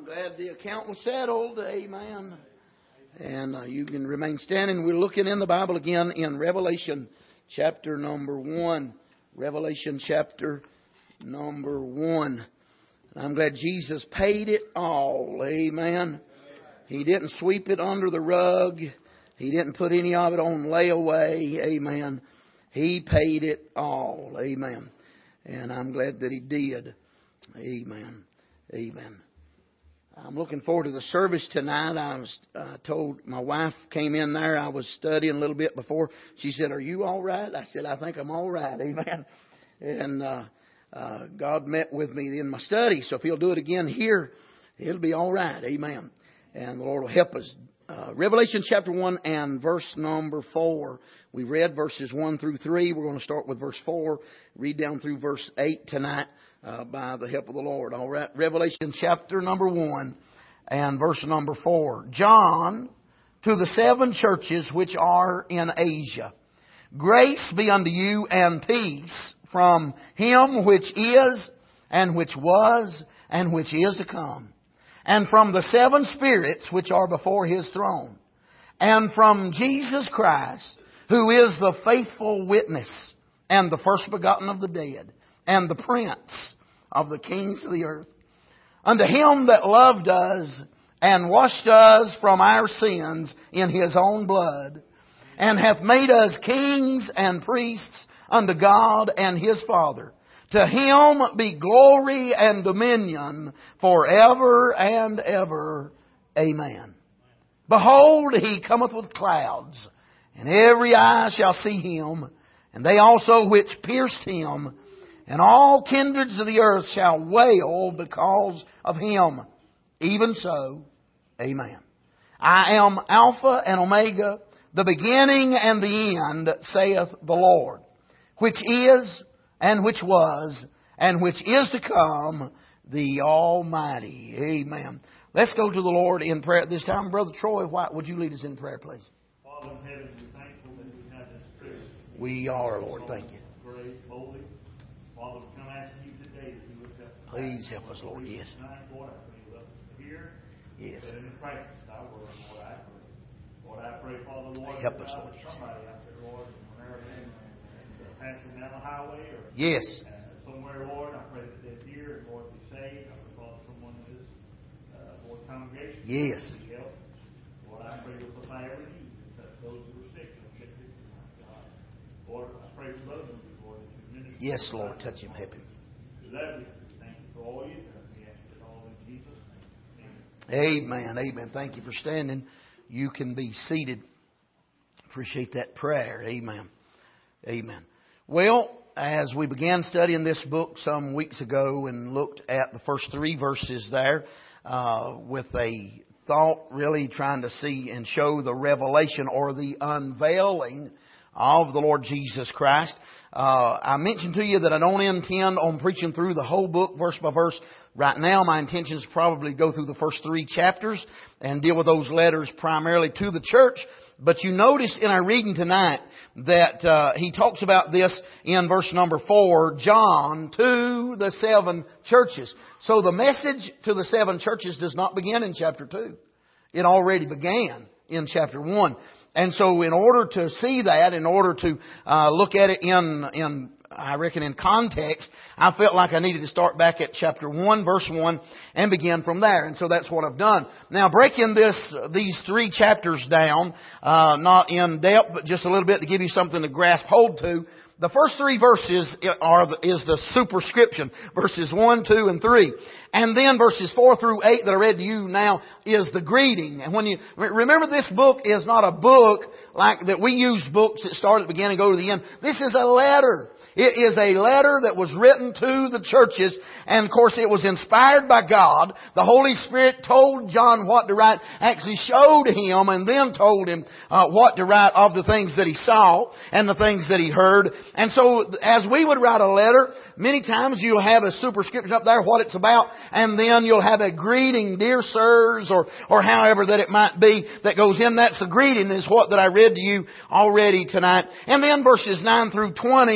glad the account was settled. Amen. And you can remain standing. We're looking in the Bible again in Revelation chapter number 1. Revelation chapter number 1. I'm glad Jesus paid it all. Amen. He didn't sweep it under the rug. He didn't put any of it on layaway. Amen. He paid it all. Amen. And I'm glad that He did. Amen. Amen. I'm looking forward to the service tonight. I was told, my wife came in there. I was studying a little bit before. She said, "Are you all right?" I said, "I think I'm all right." Amen. And God met with me in my study. So if He'll do it again here, it'll be all right. Amen. And the Lord will help us. Revelation chapter 1 and verse number 4. We read verses 1 through 3. We're going to start with verse 4. Read down through verse 8 tonight by the help of the Lord. All right. Revelation chapter number 1 and verse number 4. John, to the 7 churches which are in Asia. Grace be unto you and peace from Him which is, and which was, and which is to come. And from the 7 spirits which are before His throne. And from Jesus Christ, who is the faithful witness, and the first begotten of the dead, and the prince of the kings of the earth. Unto Him that loved us, and washed us from our sins in His own blood, and hath made us kings and priests unto God and His Father. To Him be glory and dominion forever and ever. Amen. Behold, He cometh with clouds, and every eye shall see Him, and they also which pierced Him, and all kindreds of the earth shall wail because of Him. Even so, Amen. I am Alpha and Omega, the beginning and the end, saith the Lord, which is, and which was, and which is to come, the Almighty. Amen. Let's go to the Lord in prayer at this time. Brother Troy White, would you lead us in prayer, please? Father in heaven, we're thankful that we have this privilege. We are, Lord. Thank you. Great, holy. Father, we come asking you today that you would help us. Please help us, Lord. Yes. Tonight, Lord, I pray you help us to hear. Yes. That in the practice thy word, Lord, I pray. Lord, I pray, Father, Lord, help us, Lord. Somebody out there, Lord, whenever they're passing down the highway or yes. Somewhere, Lord, I pray that they're here and Lord be saved. I pray, Father, someone in this Lord congregation. Yes. Help. Lord, I pray you'll supply every need. Touch those who are sick and sick God. Lord, I pray for those of you, Lord, that you minister. Yes, Lord, touch him, help him. We love you. Thank you for all you've done. We ask it all in Jesus' name. Amen. Amen. Thank you for standing. You can be seated. Appreciate that prayer. Amen. Amen. Well, as we began studying this book some weeks ago and looked at the first 3 verses there with a thought really trying to see and show the revelation or the unveiling of the Lord Jesus Christ. I mentioned to you that I don't intend on preaching through the whole book verse by verse. Right now my intention is probably go through the first 3 chapters and deal with those letters primarily to the church. But you noticed in our reading tonight that he talks about this in verse number 4, John to the 7 churches. So the message to the 7 churches does not begin in chapter 2. It already began in chapter 1. And so in order to see that, in order to look at it in I reckon in context, I felt like I needed to start back at chapter 1, verse 1, and begin from there. And so that's what I've done. Now, breaking these 3 chapters down, not in depth, but just a little bit to give you something to grasp hold to. The first 3 verses is the superscription, verses 1, 2, and 3. And then verses 4 through 8 that I read to you now is the greeting. And when you remember, this book is not a book like that we use books that start at the beginning and go to the end. This is a letter. It is a letter that was written to the churches, and of course it was inspired by God. The Holy Spirit told John what to write, actually showed him and then told him what to write of the things that he saw and the things that he heard. And so as we would write a letter, many times you'll have a superscription up there, what it's about, and then you'll have a greeting, dear sirs, or however that it might be that goes in. That's the greeting, is what that I read to you already tonight. And then verses 9 through 20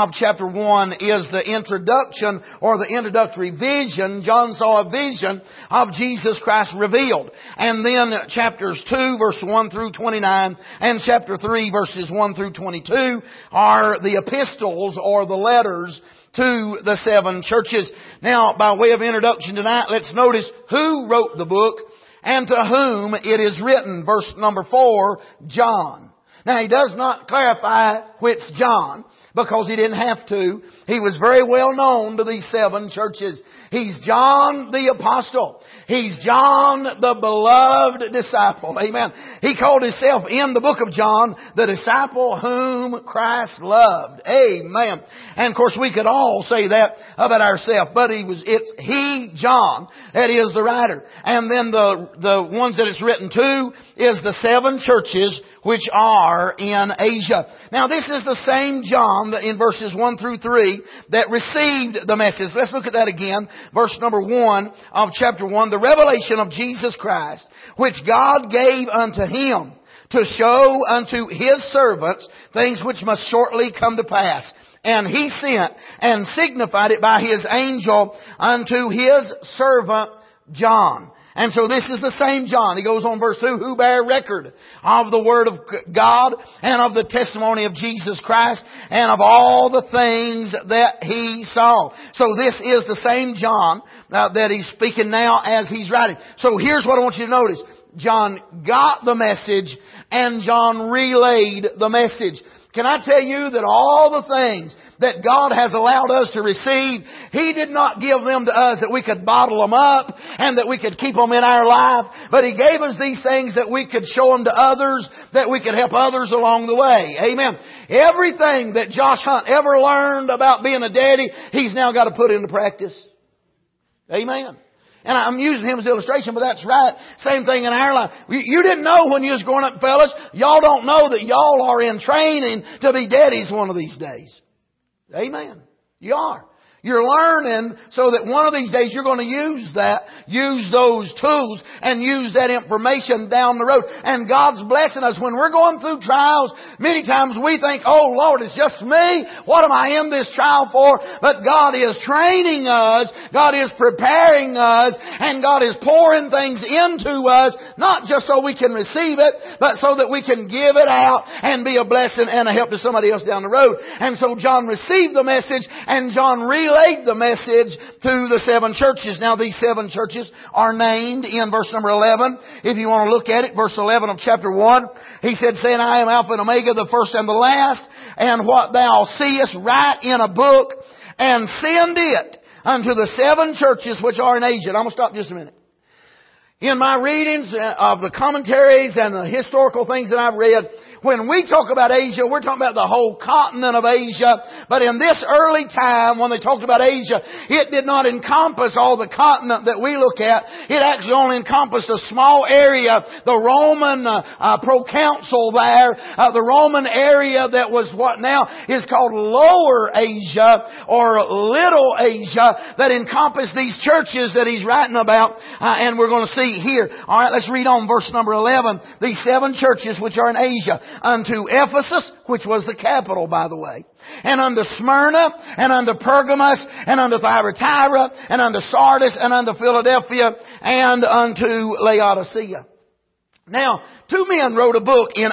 of chapter 1 is the introduction or the introductory vision. John saw a vision of Jesus Christ revealed. And then chapters 2 verse 1 through 29 and chapter 3 verses 1 through 22 are the epistles or the letters to the 7 churches. Now, by way of introduction tonight, let's notice who wrote the book and to whom it is written. Verse number 4, John. Now, he does not clarify which John, because he didn't have to. He was very well known to these 7 churches. He's John the Apostle. He's John the beloved disciple. Amen. He called himself in the book of John the disciple whom Christ loved. Amen. And of course we could all say that about ourselves, but it's he, John, that is the writer. And then the ones that it's written to is the 7 churches which are in Asia. Now this is the same John that in verses 1 through 3 that received the message. Let's look at that again. Verse number 1 of chapter 1. The revelation of Jesus Christ, which God gave unto Him to show unto His servants things which must shortly come to pass. And He sent and signified it by His angel unto His servant John. And so this is the same John. He goes on verse 2, who bear record of the Word of God and of the testimony of Jesus Christ and of all the things that He saw. So this is the same John that he's speaking now as he's writing. So here's what I want you to notice. John got the message and John relayed the message. Can I tell you that all the things that God has allowed us to receive, He did not give them to us that we could bottle them up and that we could keep them in our life, but He gave us these things that we could show them to others, that we could help others along the way. Amen. Everything that Josh Hunt ever learned about being a daddy, he's now got to put into practice. Amen. And I'm using him as illustration, but that's right. Same thing in our life. You didn't know when you was growing up, fellas. Y'all don't know that y'all are in training to be daddies one of these days. Amen. You are. You're learning so that one of these days you're going to use those tools and use that information down the road. And God's blessing us. When we're going through trials, many times we think, oh Lord, it's just me. What am I in this trial for? But God is training us. God is preparing us. And God is pouring things into us, not just so we can receive it, but so that we can give it out and be a blessing and a help to somebody else down the road. And so John received the message and John relayed the message to the 7 churches. Now these 7 churches are named in verse number 11. If you want to look at it, verse 11 of chapter 1, he said, saying, I am Alpha and Omega, the first and the last, and what thou seest write in a book, and send it unto the 7 churches which are in Asia. And I'm going to stop just a minute. In my readings of the commentaries and the historical things that I've read, when we talk about Asia, we're talking about the whole continent of Asia. But in this early time, when they talked about Asia, it did not encompass all the continent that we look at. It actually only encompassed a small area, the Roman proconsul there, the Roman area that was what now is called Lower Asia or Little Asia, that encompassed these churches that he's writing about. And we're going to see here. All right, let's read on verse number 11. These 7 churches which are in Asia. Unto Ephesus, which was the capital, by the way, and unto Smyrna, and unto Pergamos, and unto Thyatira, and unto Sardis, and unto Philadelphia, and unto Laodicea. Now, 2 men wrote a book in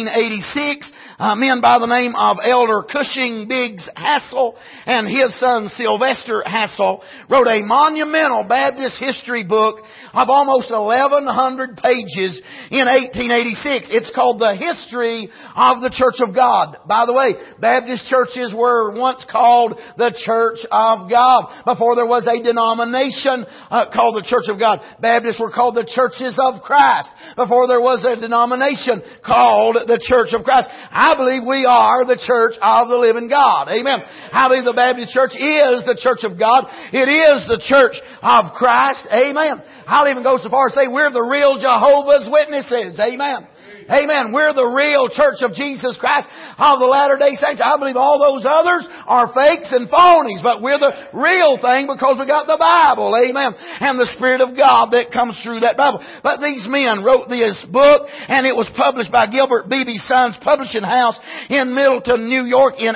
1886, men by the name of Elder Cushing Biggs Hassel and his son Sylvester Hassel wrote a monumental Baptist history book of almost 1,100 pages in 1886. It's called The History of the Church of God. By the way, Baptist churches were once called the Church of God. Before there was a denomination called the Church of God. Baptists were called the Churches of Christ. Before there was a denomination called the Church of Christ. I believe we are the Church of the living God. Amen. I believe the Baptist Church is the Church of God. It is the Church of Christ. Amen. I'll even go so far as to say we're the real Jehovah's Witnesses. Amen. Amen. We're the real church of Jesus Christ of the Latter-day Saints. I believe all those others are fakes and phonies, but we're the real thing because we got the Bible. Amen. And the Spirit of God that comes through that Bible. But these men wrote this book, and it was published by Gilbert Beebe Sons Publishing House in Middleton, New York in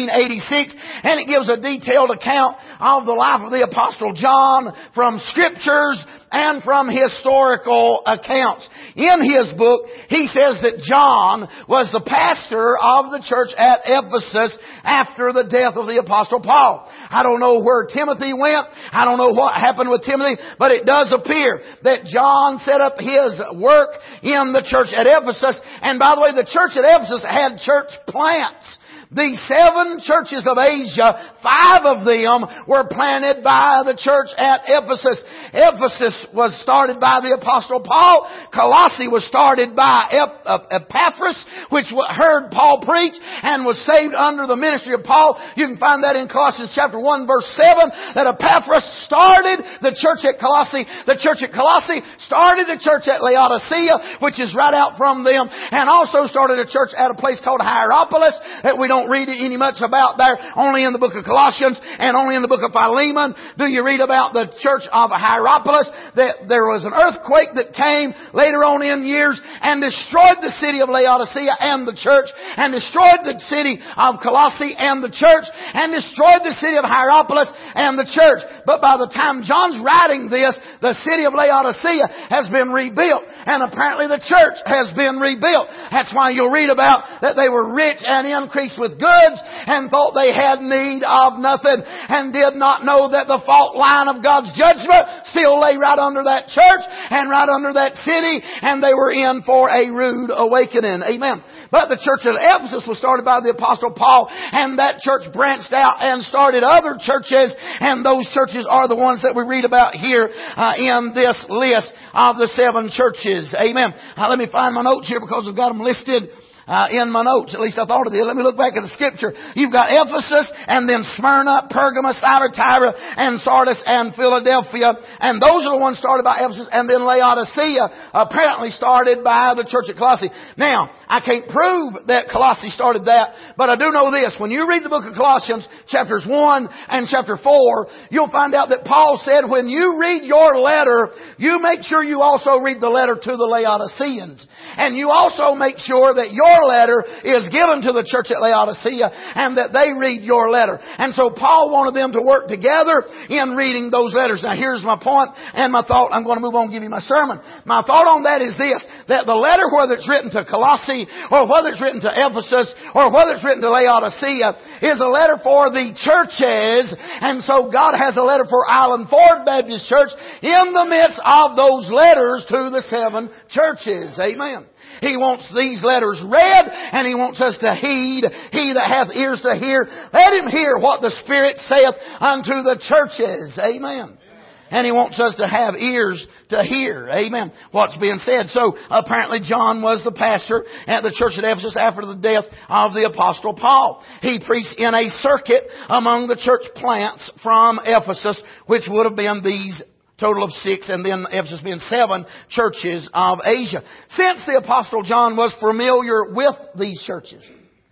1886. And it gives a detailed account of the life of the Apostle John from Scriptures and from historical accounts. In his book, he says that John was the pastor of the church at Ephesus after the death of the Apostle Paul. I don't know where Timothy went. I don't know what happened with Timothy, but it does appear that John set up his work in the church at Ephesus. And by the way, the church at Ephesus had church plants. The 7 churches of Asia, 5 of them were planted by the church at Ephesus. Ephesus was started by the Apostle Paul. Colossae was started by Epaphras, which heard Paul preach and was saved under the ministry of Paul. You can find that in Colossians chapter 1 verse 7, that Epaphras started the church at Colossae. The church at Colossae started the church at Laodicea, which is right out from them, and also started a church at a place called Hierapolis that we don't read any much about there, only in the book of Colossians and only in the book of Philemon do you read about the church of Hierapolis. That there was an earthquake that came later on in years and destroyed the city of Laodicea and the church, and destroyed the city of Colossae and the church, and destroyed the city of Hierapolis and the church. But by the time John's writing this, the city of Laodicea has been rebuilt, and apparently the church has been rebuilt. That's why you'll read about that they were rich and increased with goods, and thought they had need of nothing, and did not know that the fault line of God's judgment still lay right under that church and right under that city, and they were in for a rude awakening. Amen. But the church at Ephesus was started by the Apostle Paul, and that church branched out and started other churches, and those churches are the ones that we read about here in this list of the 7 churches. Amen. Let me find my notes here because I've got them listed in my notes. At least I thought of it. Let me look back at the Scripture. You've got Ephesus, and then Smyrna, Pergamos, Thyatira, and Sardis, and Philadelphia. And those are the ones started by Ephesus. And then Laodicea, apparently started by the church at Colossae. Now, I can't prove that Colossae started that, but I do know this. When you read the book of Colossians, chapters 1 and chapter 4, you'll find out that Paul said, when you read your letter, you make sure you also read the letter to the Laodiceans. And you also make sure that your letter is given to the church at Laodicea, and that they read your letter. And so Paul wanted them to work together in reading those letters. Now here's my point and my thought. I'm going to move on and give you my sermon. My thought on that is this, that the letter, whether it's written to Colossae, or whether it's written to Ephesus, or whether it's written to Laodicea, is a letter for the churches. And so God has a letter for Island Ford Baptist Church in the midst of those letters to the 7 churches. Amen. He wants these letters read, and He wants us to heed. He that hath ears to hear, let him hear what the Spirit saith unto the churches. Amen. And He wants us to have ears to hear. Amen. What's being said. So apparently John was the pastor at the church at Ephesus after the death of the Apostle Paul. He preached in a circuit among the church plants from Ephesus, which would have been these total of 6, and then Ephesus being 7 churches of Asia. Since the Apostle John was familiar with these churches,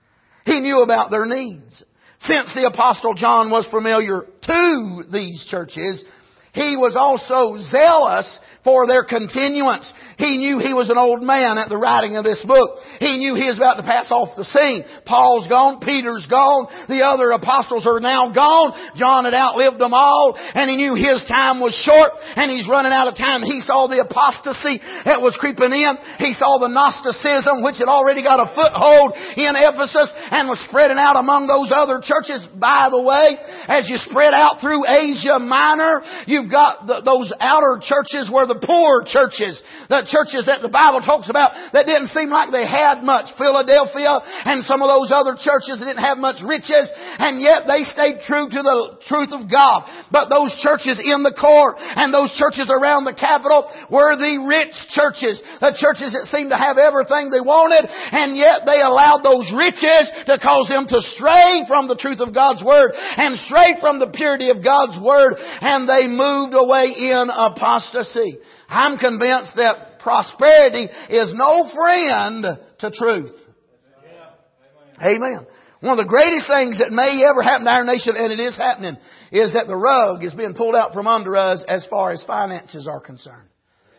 he knew about their needs. Since the Apostle John was familiar to these churches, he was also zealous for their continuance. He knew he was an old man at the writing of this book. He knew he was about to pass off the scene. Paul's gone. Peter's gone. The other apostles are now gone. John had outlived them all, and he knew his time was short, and he's running out of time. He saw the apostasy that was creeping in. He saw the Gnosticism, which had already got a foothold in Ephesus and was spreading out among those other churches. By the way, as you spread out through Asia Minor, you've got those outer churches were the poor churches, the churches that the Bible talks about that didn't seem like they had much. Philadelphia and some of those other churches that didn't have much riches, and yet they stayed true to the truth of God. But those churches in the core and those churches around the capital were the rich churches, the churches that seemed to have everything they wanted, and yet they allowed those riches to cause them to stray from the truth of God's Word and stray from the purity of God's Word, and they moved away in apostasy. I'm convinced that prosperity is no friend to truth. Amen. One of the greatest things that may ever happen to our nation, and it is happening, is that the rug is being pulled out from under us as far as finances are concerned.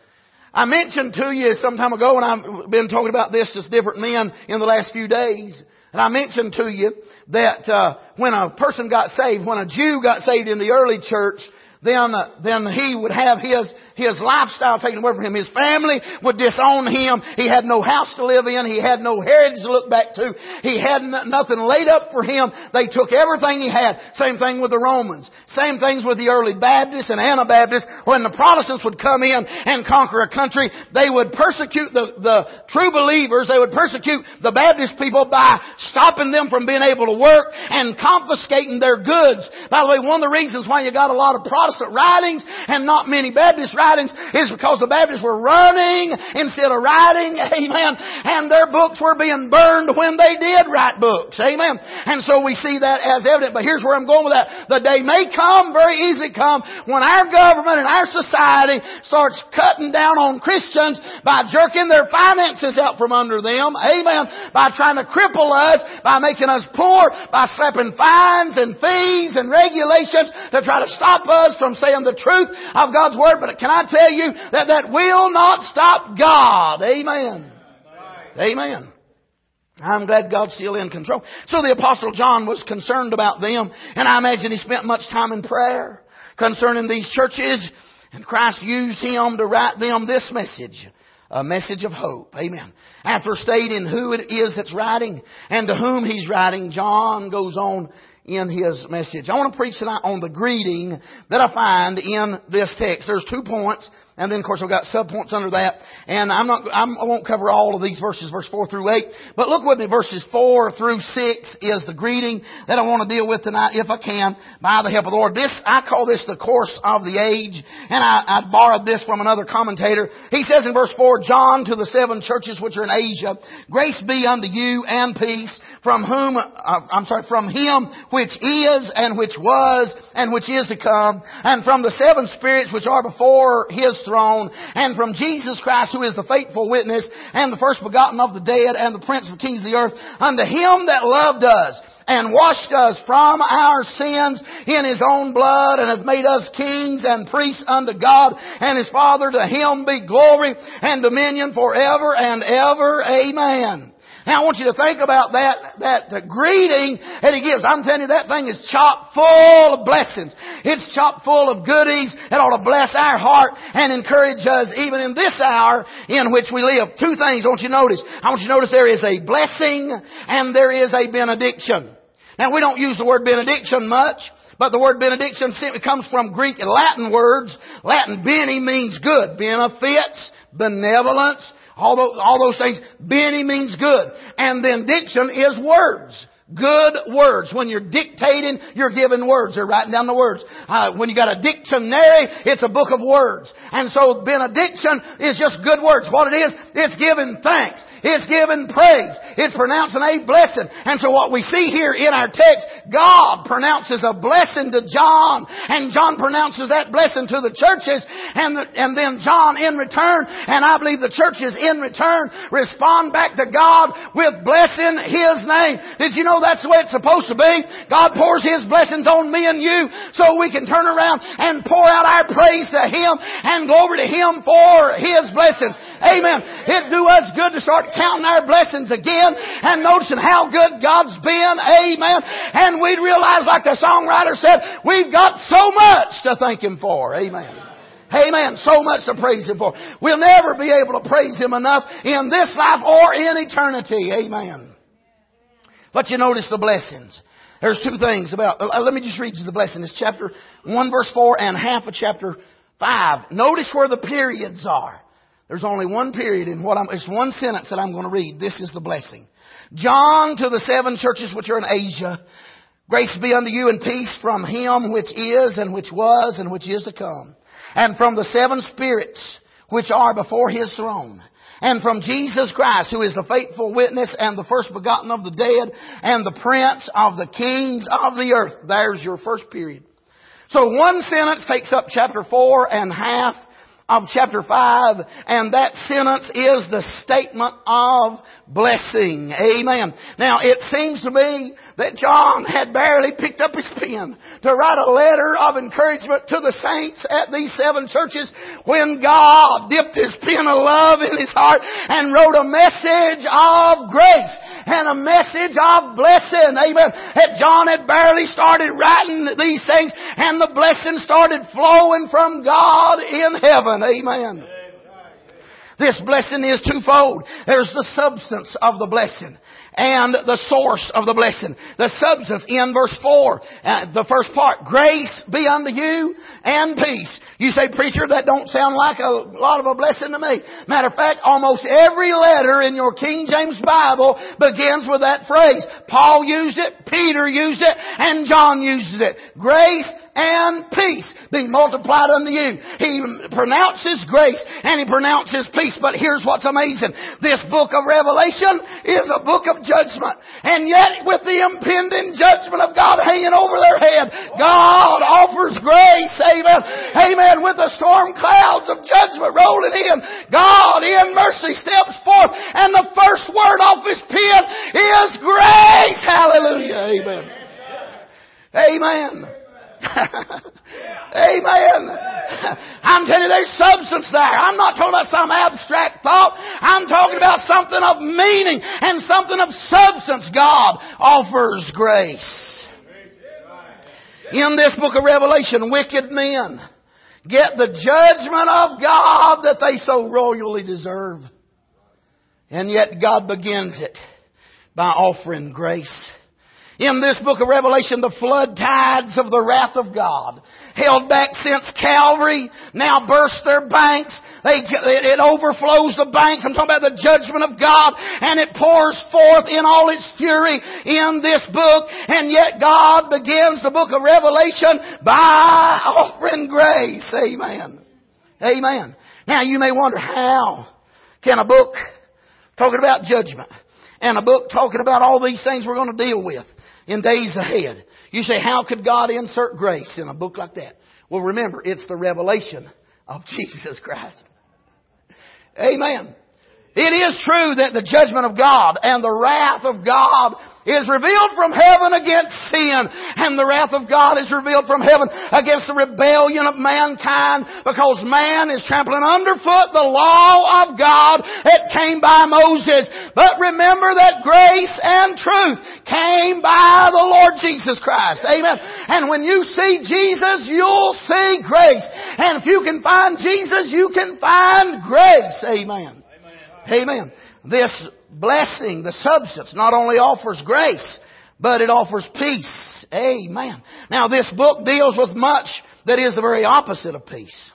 I mentioned to you some time ago, and I've been talking about this to different men in the last few days, and I mentioned to you that when a person got saved, when a Jew got saved in the early church, then he would have his lifestyle taken away from him. His family would disown him. He had no house to live in. He had no heritage to look back to. He had nothing laid up for him. They took everything he had. Same thing with the Romans. Same things with the early Baptists and Anabaptists. When the Protestants would come in and conquer a country, they would persecute the true believers. They would persecute the Baptist people by stopping them from being able to work and confiscating their goods. By the way, one of the reasons why you got a lot of Protestant writings and not many Baptist writings is because the Baptists were running instead of writing. Amen. And their books were being burned when they did write books. Amen. And so we see that as evident. But here's where I'm going with that. The day may come, very easily come, when our government and our society starts cutting down on Christians by jerking their finances out from under them. Amen. By trying to cripple us, by making us poor, by slapping fines and fees and regulations to try to stop us from saying the truth of God's Word. But can I tell you that will not stop God? Amen. Amen. I'm glad God's still in control. So the Apostle John was concerned about them, and I imagine he spent much time in prayer concerning these churches, and Christ used him to write them this message. A message of hope. Amen. After stating who it is that's writing and to whom he's writing, John goes on in his message. I want to preach tonight on the greeting that I find in this text. There's 2 points, and then of course we've got sub-points under that. And I won't cover all of these verses, verse 4 through 8. But look with me, verses 4 through 6 is the greeting that I want to deal with tonight, if I can, by the help of the Lord. I call this the course of the age, and I borrowed this from another commentator. He says in verse 4, John to the 7 churches which are in Asia, grace be unto you and peace from him which is and which was and which is to come, and from the 7 spirits which are before His throne, and from Jesus Christ who is the faithful witness and the first begotten of the dead and the prince of the kings of the earth, unto Him that loved us and washed us from our sins in His own blood, and hath made us kings and priests unto God and His Father. To Him be glory and dominion forever and ever. Amen. Now I want you to think about that greeting that he gives. I'm telling you, that thing is chock full of blessings. It's chock full of goodies that ought to bless our heart and encourage us even in this hour in which we live. 2 things I want you to notice. I want you to notice there is a blessing and there is a benediction. Now we don't use the word benediction much, but the word benediction simply comes from Greek and Latin words. Latin bene means good. Benefits, benevolence, all those things. Bene means good. And then diction is words. Good words. When you're dictating, you're giving words. They're writing down the words. When you got a dictionary, it's a book of words. And so benediction is just good words. What it is, it's giving thanks. It's giving praise. It's pronouncing a blessing. And so what we see here in our text, God pronounces a blessing to John, and John pronounces that blessing to the churches, and then John in return, and I believe the churches in return, respond back to God with blessing His name. Did you know that's the way it's supposed to be? God pours His blessings on me and you so we can turn around and pour out our praise to Him and glory to Him for His blessings. Amen. It'd do us good to start counting our blessings again and noticing how good God's been. Amen. And we'd realize, like the songwriter said, we've got so much to thank Him for. Amen. Amen. So much to praise Him for. We'll never be able to praise Him enough in this life or in eternity. Amen. But you notice the blessings. There's 2 things about... let me just read you the blessing. It's chapter 1 verse 4 and half of chapter 5. Notice where the periods are. There's only one period in it's one sentence that I'm going to read. This is the blessing. John to the 7 churches which are in Asia, grace be unto you and peace from Him which is and which was and which is to come, and from the 7 spirits which are before His throne, and from Jesus Christ, who is the faithful witness and the first begotten of the dead and the prince of the kings of the earth. There's your first period. So one sentence takes up chapter 4 and half of chapter 5, and that sentence is the statement of blessing. Amen. Now, it seems to me that John had barely picked up his pen to write a letter of encouragement to the saints at these 7 churches when God dipped His pen of love in His heart and wrote a message of grace and a message of blessing. Amen. That John had barely started writing these things and the blessing started flowing from God in heaven. Amen. This blessing is twofold. There's the substance of the blessing and the source of the blessing. The substance in verse 4, the first part, grace be unto you and peace. You say, preacher, that don't sound like a lot of a blessing to me. Matter of fact, almost every letter in your King James Bible begins with that phrase. Paul used it, Peter used it, and John uses it. Grace and peace be multiplied unto you. He pronounces grace and He pronounces peace. But here's what's amazing. This book of Revelation is a book of judgment. And yet with the impending judgment of God hanging over their head, God offers grace. Amen. Amen. With the storm clouds of judgment rolling in, God in mercy steps forth and the first word off His pen is grace. Hallelujah. Amen. Amen. Amen. I'm telling you, there's substance there. I'm not talking about some abstract thought. I'm talking about something of meaning and something of substance. God offers grace. In this book of Revelation, wicked men get the judgment of God that they so royally deserve. And yet God begins it by offering grace. In this book of Revelation, the flood tides of the wrath of God, held back since Calvary, now burst their banks. It overflows the banks. I'm talking about the judgment of God, and it pours forth in all its fury in this book. And yet God begins the book of Revelation by offering grace. Amen. Amen. Now you may wonder, how can a book talking about judgment and a book talking about all these things we're going to deal with in days ahead, you say, how could God insert grace in a book like that? Well, remember, it's the revelation of Jesus Christ. Amen. It is true that the judgment of God and the wrath of God is revealed from heaven against sin, and the wrath of God is revealed from heaven against the rebellion of mankind, because man is trampling underfoot the law of God that came by Moses. But remember that grace and truth came by the Lord Jesus Christ. Amen. And when you see Jesus, you'll see grace. And if you can find Jesus, you can find grace. Amen. Amen. This blessing, the substance, not only offers grace, but it offers peace. Amen. Now this book deals with much that is the very opposite of peace.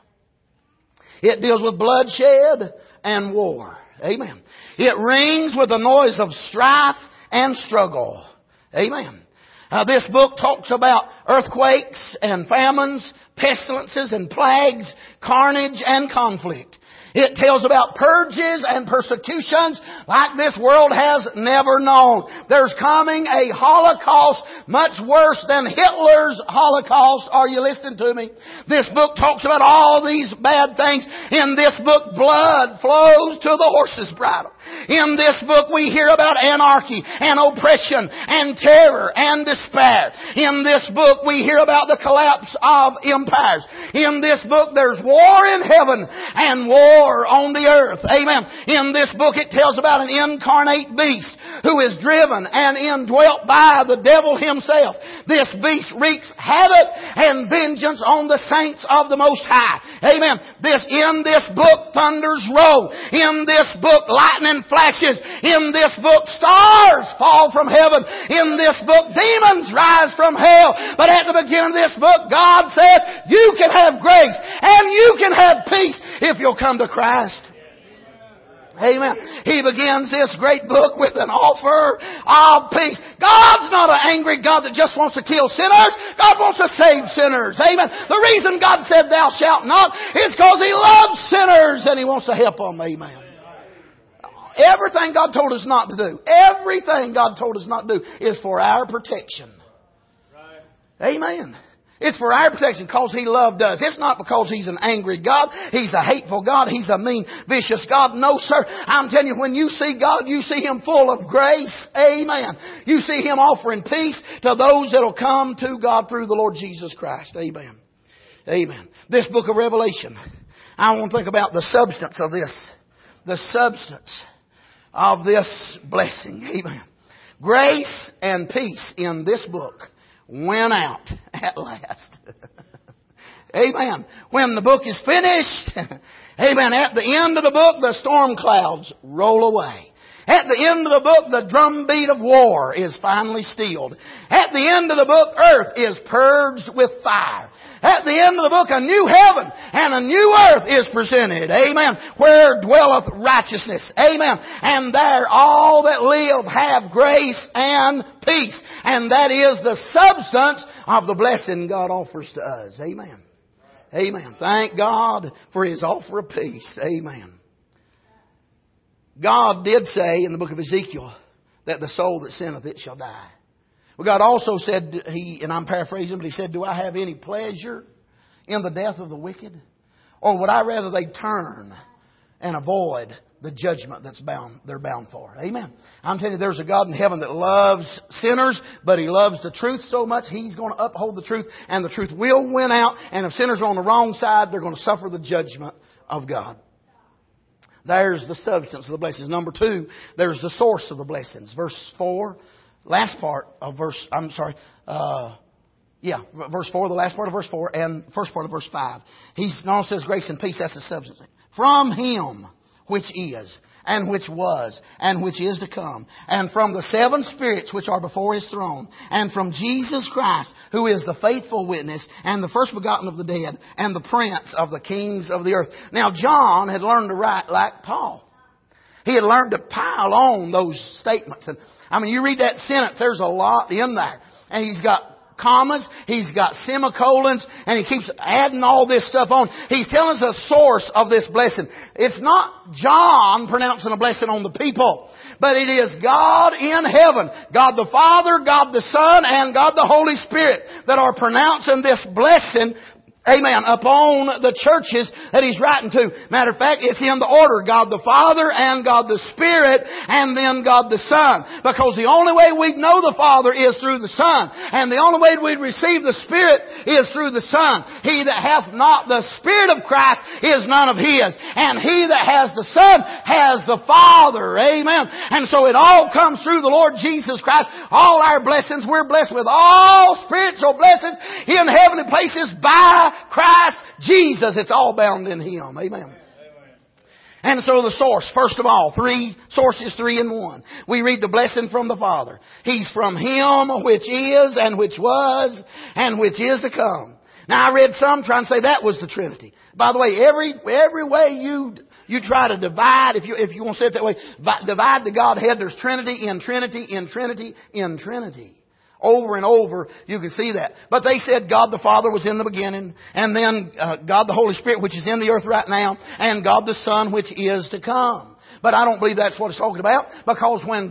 It deals with bloodshed and war. Amen. It rings with the noise of strife and struggle. Amen. This book talks about earthquakes and famines, pestilences and plagues, carnage and conflict. It tells about purges and persecutions like this world has never known. There's coming a Holocaust much worse than Hitler's Holocaust. Are you listening to me? This book talks about all these bad things. In this book, blood flows to the horse's bridle. In this book, we hear about anarchy and oppression and terror and despair. In this book, we hear about the collapse of empires. In this book, there's war in heaven and war on the earth. Amen. In this book it tells about an incarnate beast who is driven and indwelt by the devil himself. This beast wreaks havoc and vengeance on the saints of the Most High. Amen. In this book thunders roll. In this book lightning flashes. In this book stars fall from heaven. In this book demons rise from hell. But at the beginning of this book, God says you can have grace and you can have peace if you'll come to Christ. Amen. He begins this great book with an offer of peace. God's not an angry God that just wants to kill sinners. God wants to save sinners. Amen. The reason God said thou shalt not is because He loves sinners and He wants to help them. Amen. Everything God told us not to do, everything God told us not to do is for our protection. Amen. It's for our protection because He loved us. It's not because He's an angry God. He's a hateful God. He's a mean, vicious God. No, sir. I'm telling you, when you see God, you see Him full of grace. Amen. You see Him offering peace to those that will come to God through the Lord Jesus Christ. Amen. Amen. This book of Revelation, I want to think about the substance of this. The substance of this blessing. Amen. Grace and peace in this book went out at last. Amen. When the book is finished, amen, at the end of the book, the storm clouds roll away. At the end of the book, the drumbeat of war is finally stilled. At the end of the book, earth is purged with fire. At the end of the book, a new heaven and a new earth is presented. Amen. Where dwelleth righteousness. Amen. And there all that live have grace and peace. And that is the substance of the blessing God offers to us. Amen. Amen. Thank God for His offer of peace. Amen. God did say in the book of Ezekiel that the soul that sinneth, it shall die. Well, God also said, and I'm paraphrasing, but He said, do I have any pleasure in the death of the wicked? Or would I rather they turn and avoid the judgment they're bound for? Amen. I'm telling you, there's a God in heaven that loves sinners, but He loves the truth so much, He's going to uphold the truth, and the truth will win out. And if sinners are on the wrong side, they're going to suffer the judgment of God. There's the substance of the blessings. Number 2, there's the source of the blessings. Verse 4, last part of verse 4, the last part of verse 4, and first part of verse 5. He not only says grace and peace, that's the substance. From Him which is, and which was, and which is to come, and from the 7 spirits which are before His throne, and from Jesus Christ, who is the faithful witness, and the first begotten of the dead, and the prince of the kings of the earth. Now John had learned to write like Paul. He had learned to pile on those statements. And I mean, you read that sentence, there's a lot in there. And he's got commas, he's got semicolons, and he keeps adding all this stuff on. He's telling us the source of this blessing. It's not John pronouncing a blessing on the people, but it is God in heaven, God the Father, God the Son, and God the Holy Spirit that are pronouncing this blessing, amen, upon the churches that He's writing to. Matter of fact, it's in the order. God the Father and God the Spirit and then God the Son. Because the only way we know the Father is through the Son. And the only way we receive the Spirit is through the Son. He that hath not the Spirit of Christ is none of His. And he that has the Son has the Father. Amen. And so it all comes through the Lord Jesus Christ. All our blessings, we're blessed with all spiritual blessings in heavenly places by Christ Jesus. It's all bound in Him. Amen. And so the source, first of all, 3 sources, 3 in 1. We read the blessing from the Father. He's from Him which is and which was and which is to come. Now I read some trying to say that was the Trinity. By the way, every way you try to divide, if you want to say it that way, divide the Godhead, there's Trinity in Trinity in Trinity in Trinity. Over and over, you can see that. But they said God the Father was in the beginning, and then God the Holy Spirit, which is in the earth right now, and God the Son, which is to come. But I don't believe that's what it's talking about, because when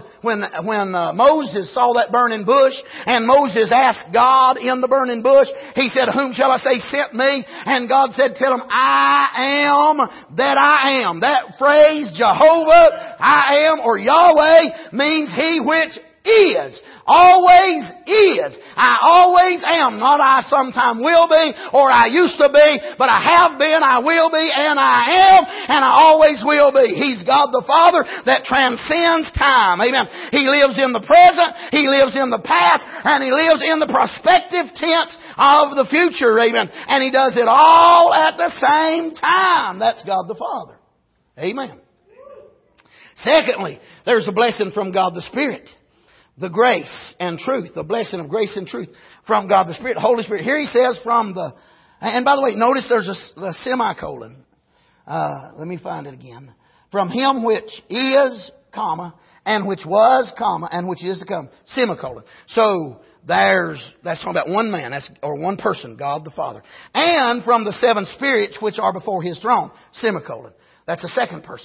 Moses saw that burning bush, and Moses asked God in the burning bush, he said, "Whom shall I say sent me?" And God said, "Tell him, I am that I am." That phrase, Jehovah, I am, or Yahweh, means He which is. Always is. I always am. Not I sometime will be or I used to be, but I have been, I will be, and I am, and I always will be. He's God the Father that transcends time. Amen. He lives in the present, He lives in the past, and He lives in the prospective tense of the future. Amen. And He does it all at the same time. That's God the Father. Amen. Secondly, there's a blessing from God the Spirit. The grace and truth, the blessing of grace and truth from God the Spirit, Holy Spirit. Here He says from the, and by the way, notice there's a semicolon. Let me find it again. From Him which is, comma, and which was, comma, and which is to come, semicolon. So that's talking about one man, or one person, God the Father. And from the 7 spirits which are before His throne, semicolon. That's a second person.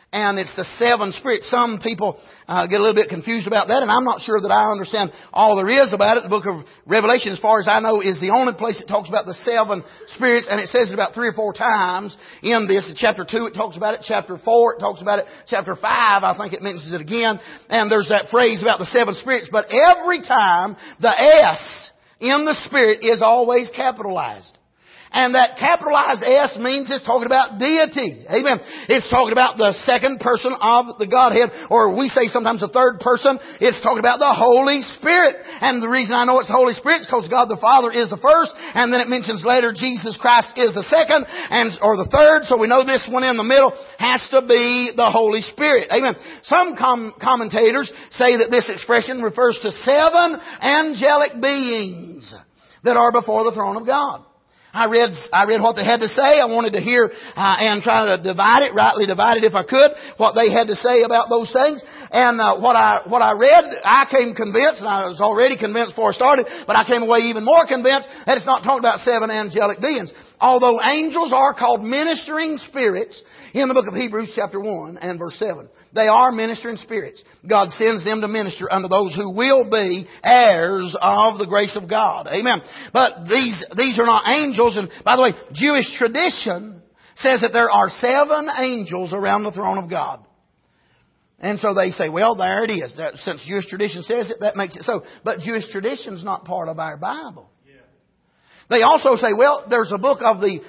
And it's the seven spirits. Some people get a little bit confused about that, and I'm not sure that I understand all there is about it. The book of Revelation, as far as I know, is the only place that talks about the seven spirits, and it says it about 3 or 4 times in this. In chapter 2 it talks about it. Chapter 4 it talks about it. Chapter 5 I think it mentions it again. And there's that phrase about the seven spirits. But every time the S in the Spirit is always capitalized. And that capitalized S means it's talking about deity. Amen. It's talking about the second person of the Godhead. Or we say sometimes the third person. It's talking about the Holy Spirit. And the reason I know it's the Holy Spirit is because God the Father is the first. And then it mentions later Jesus Christ is the second or the third. So we know this one in the middle has to be the Holy Spirit. Amen. Some commentators say that this expression refers to 7 angelic beings that are before the throne of God. I read what they had to say. I wanted to hear and try to rightly divide it if I could, what they had to say about those things. And what I read, I came convinced, and I was already convinced before I started, but I came away even more convinced that it's not talking about 7 angelic beings. Although angels are called ministering spirits in the book of Hebrews chapter 1 and verse 7. They are ministering spirits. God sends them to minister unto those who will be heirs of the grace of God. Amen. But these are not angels. And by the way, Jewish tradition says that there are 7 angels around the throne of God. And so they say, well, there it is. Since Jewish tradition says it, that makes it so. But Jewish tradition's not part of our Bible. They also say, well, there's a book of the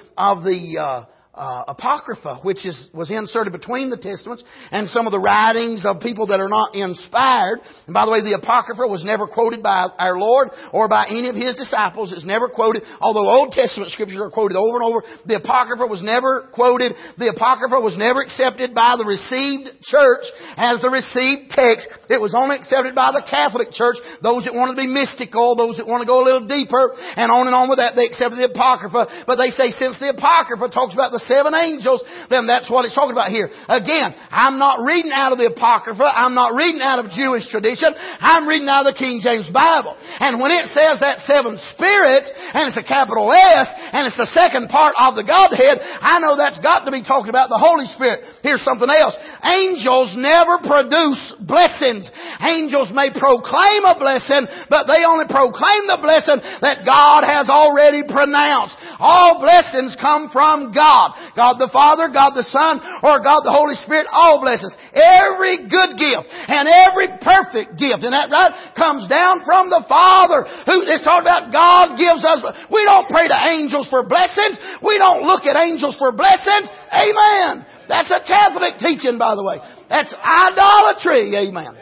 Apocrypha, which was inserted between the Testaments and some of the writings of people that are not inspired. And by the way, the Apocrypha was never quoted by our Lord or by any of His disciples. It's never quoted, although Old Testament scriptures are quoted over and over. The Apocrypha was never quoted. The Apocrypha was never accepted by the received church as the received text. It was only accepted by the Catholic Church. Those that wanted to be mystical, those that want to go a little deeper, and on with that, they accepted the Apocrypha. But they say since the Apocrypha talks about the 7 angels, then that's what it's talking about here. Again, I'm not reading out of the Apocrypha. I'm not reading out of Jewish tradition. I'm reading out of the King James Bible. And when it says that 7 spirits, and it's a capital S, and it's the second part of the Godhead, I know that's got to be talking about the Holy Spirit. Here's something else. Angels never produce blessings. Angels may proclaim a blessing, but they only proclaim the blessing that God has already pronounced. All blessings come from God. God the Father, God the Son, or God the Holy Spirit, all blessings. Every good gift and every perfect gift, and that right, comes down from the Father. Who is talking about God gives us. We don't pray to angels for blessings. We don't look at angels for blessings. Amen. That's a Catholic teaching, by the way. That's idolatry. Amen.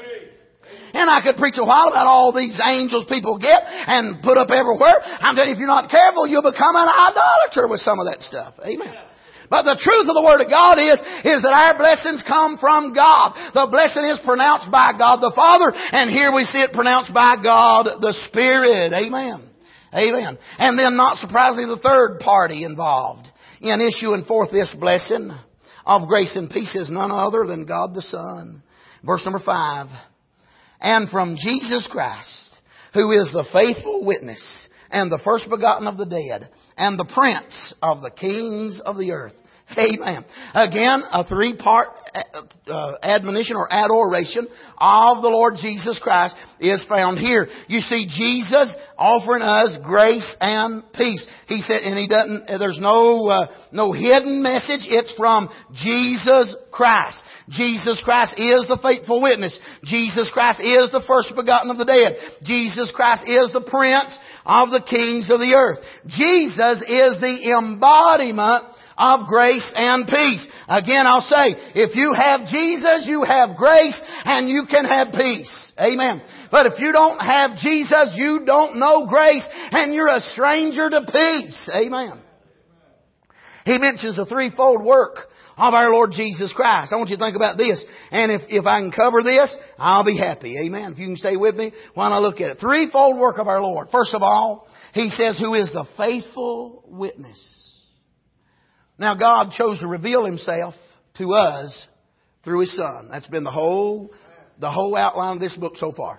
And I could preach a while about all these angels people get and put up everywhere. I'm telling you, if you're not careful, you'll become an idolater with some of that stuff. Amen. But the truth of the Word of God is that our blessings come from God. The blessing is pronounced by God the Father, and here we see it pronounced by God the Spirit. Amen. Amen. And then, not surprisingly, the third party involved in issuing forth this blessing of grace and peace is none other than God the Son. Verse number 5. And from Jesus Christ, who is the faithful witness and the first begotten of the dead and the prince of the kings of the earth. Amen. Again, a 3-part admonition or adoration of the Lord Jesus Christ is found here. You see Jesus offering us grace and peace. He said, and He doesn't, there's no hidden message. It's from Jesus Christ. Jesus Christ is the faithful witness. Jesus Christ is the first begotten of the dead. Jesus Christ is the prince of the kings of the earth. Jesus is the embodiment of grace and peace. Again, I'll say, if you have Jesus, you have grace and you can have peace. Amen. But if you don't have Jesus, you don't know grace and you're a stranger to peace. Amen. He mentions the threefold work of our Lord Jesus Christ. I want you to think about this. And if I can cover this, I'll be happy. Amen. If you can stay with me while I look at it. Threefold work of our Lord. First of all, He says, who is the faithful witness. Now, God chose to reveal Himself to us through His Son. That's been the whole outline of this book so far.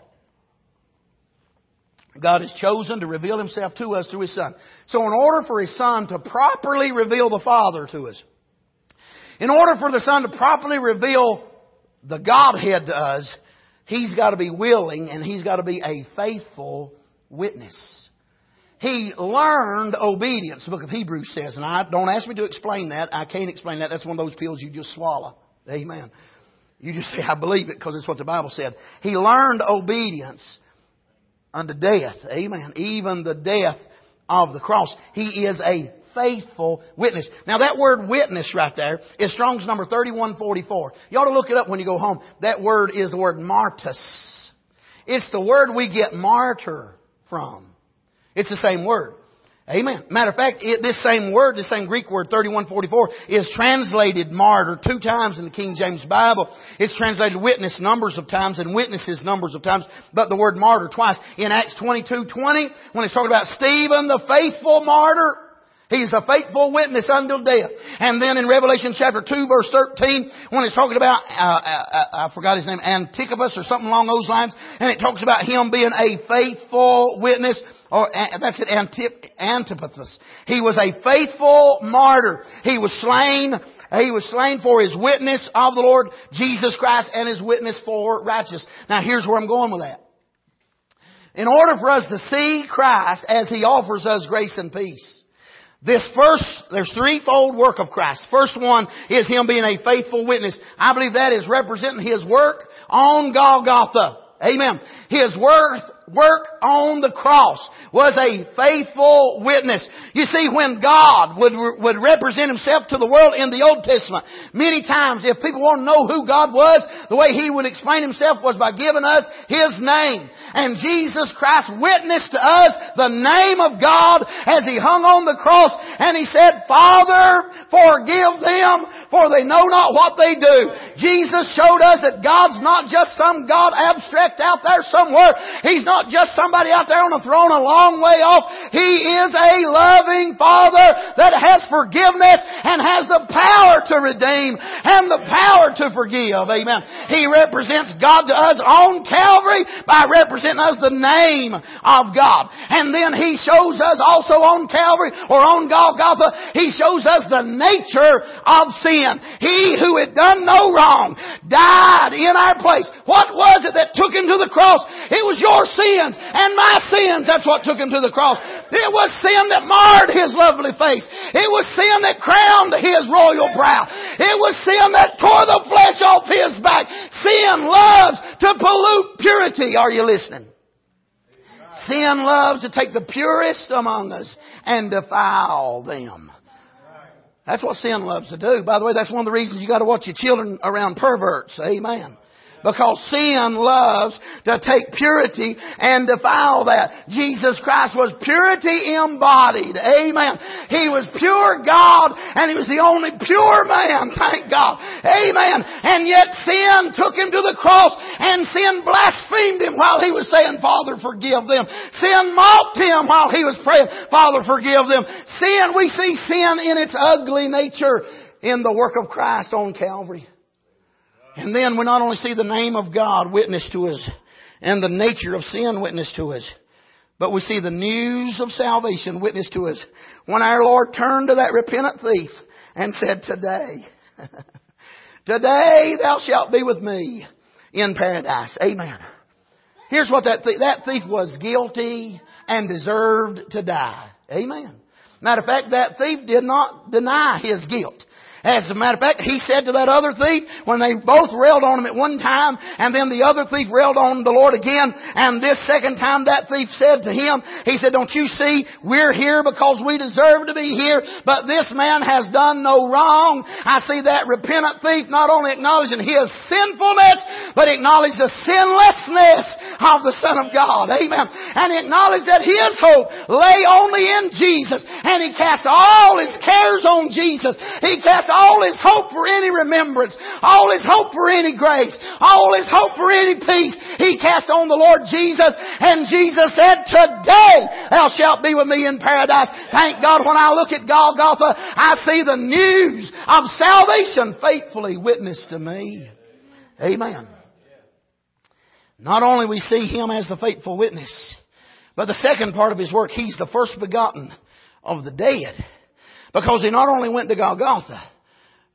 God has chosen to reveal Himself to us through His Son. So in order for His Son to properly reveal the Father to us, In order for the Son to properly reveal the Godhead to us, He's got to be willing and He's got to be a faithful witness. He learned obedience, the book of Hebrews says. And don't ask me to explain that. I can't explain that. That's one of those pills you just swallow. Amen. You just say, I believe it because it's what the Bible said. He learned obedience unto death. Amen. Even the death of the cross. He is a faithful witness. Now that word witness right there is Strong's number 3144. You ought to look it up when you go home. That word is the word martus. It's the word we get martyr from. It's the same word. Amen. Matter of fact, this same word, this same Greek word, 3144, is translated martyr 2 times in the King James Bible. It's translated witness numbers of times and witnesses numbers of times, but the word martyr twice. In Acts 22:20, when it's talking about Stephen, the faithful martyr, he's a faithful witness until death. And then in Revelation chapter 2 verse 13, when it's talking about, I forgot his name, Antipas or something along those lines, and it talks about him being a faithful witness. Or that's it, Antipas. He was a faithful martyr. He was slain. He was slain for his witness of the Lord Jesus Christ and his witness for righteousness. Now here's where I'm going with that. In order for us to see Christ as He offers us grace and peace, there's threefold work of Christ. First one is Him being a faithful witness. I believe that is representing His work on Golgotha. Amen. His work on the cross was a faithful witness. You see, when God would represent Himself to the world in the Old Testament, many times if people want to know who God was, the way He would explain Himself was by giving us His name. And Jesus Christ witnessed to us the name of God as He hung on the cross, and He said, Father, forgive them, for they know not what they do. Jesus showed us that God's not just some God abstract out there somewhere. He's not just somebody out there on a throne a long way off. He is a loving Father that has forgiveness and has the power to redeem and the power to forgive. Amen. He represents God to us on Calvary by representing us the name of God. And then He shows us also on Calvary or on Golgotha, He shows us the nature of sin. He who had done no wrong died in our place. What was it that took Him to the cross? It was your sins and my sins. That's what took Him to the cross. It was sin that marred His lovely face. It was sin that crowned His royal brow. It was sin that tore the flesh off His back. Sin loves to pollute purity. Are you listening? Sin loves to take the purest among us and defile them. That's what sin loves to do. By the way, that's one of the reasons you got to watch your children around perverts. Amen. Because sin loves to take purity and defile that. Jesus Christ was purity embodied. Amen. He was pure God and He was the only pure man. Thank God. Amen. And yet sin took Him to the cross and sin blasphemed Him while He was saying, Father, forgive them. Sin mocked Him while He was praying, Father, forgive them. We see sin in its ugly nature in the work of Christ on Calvary. And then we not only see the name of God witness to us and the nature of sin witness to us, but we see the news of salvation witness to us when our Lord turned to that repentant thief and said, Today thou shalt be with me in paradise. Amen. Here's what that thief was guilty and deserved to die. Amen. Matter of fact, that thief did not deny his guilt. As a matter of fact, he said to that other thief, when they both railed on him at one time, and then the other thief railed on the Lord again, and this second time that thief said to him, he said, Don't you see, we're here because we deserve to be here, but this man has done no wrong. I see that repentant thief not only acknowledging his sinfulness, but acknowledged the sinlessness of the Son of God. Amen. And he acknowledged that his hope lay only in Jesus, and he cast all his cares on Jesus. He cast all his hope for any remembrance, all his hope for any grace, all his hope for any peace. He cast on the Lord Jesus, and Jesus said, Today thou shalt be with me in paradise. Thank God, when I look at Golgotha, I see the news of salvation faithfully witnessed to me. Amen. Not only we see Him as the faithful witness, but the second part of His work, He's the first begotten of the dead. Because He not only went to Golgotha,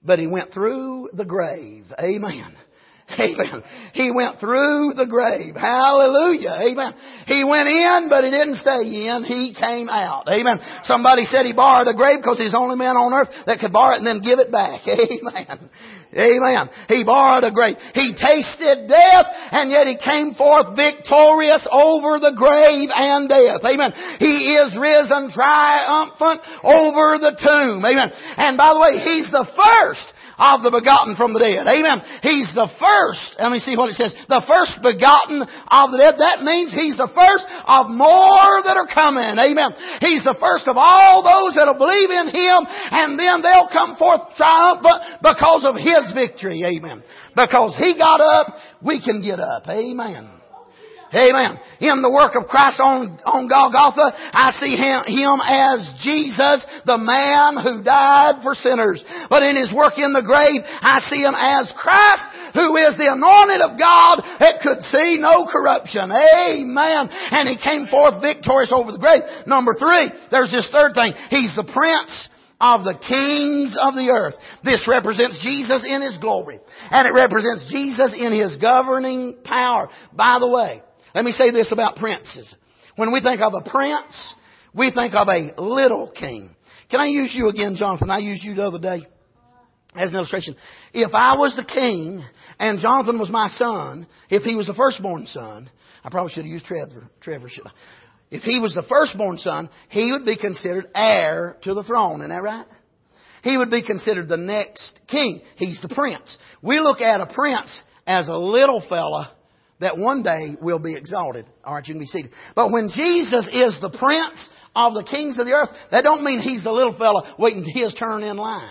but He went through the grave. Amen. Amen. He went through the grave. Hallelujah. Amen. He went in, but He didn't stay in. He came out. Amen. Somebody said He borrowed a grave because He's the only man on earth that could borrow it and then give it back. Amen. Amen. He borrowed a grave. He tasted death, and yet He came forth victorious over the grave and death. Amen. He is risen triumphant over the tomb. Amen. And by the way, He's the first of the begotten from the dead. Amen. He's the first. Let me see what it says. The first begotten of the dead. That means He's the first of more that are coming. Amen. He's the first of all those that will believe in Him, and then they'll come forth triumphant because of His victory. Amen. Because He got up, we can get up. Amen. Amen. In the work of Christ on Golgotha, I see Him as Jesus, the man who died for sinners. But in His work in the grave, I see Him as Christ, who is the anointed of God that could see no corruption. Amen. And He came forth victorious over the grave. Number 3, there's this third thing. He's the Prince of the kings of the earth. This represents Jesus in His glory. And it represents Jesus in His governing power. By the way, let me say this about princes. When we think of a prince, we think of a little king. Can I use you again, Jonathan? I used you the other day as an illustration. If I was the king and Jonathan was my son, if he was the firstborn son, I probably should have used Trevor, should I? If he was the firstborn son, he would be considered heir to the throne. Isn't that right? He would be considered the next king. He's the prince. We look at a prince as a little fella that one day will be exalted. All right, you can be seated. But when Jesus is the Prince of the kings of the earth, that don't mean He's the little fella waiting His turn in line.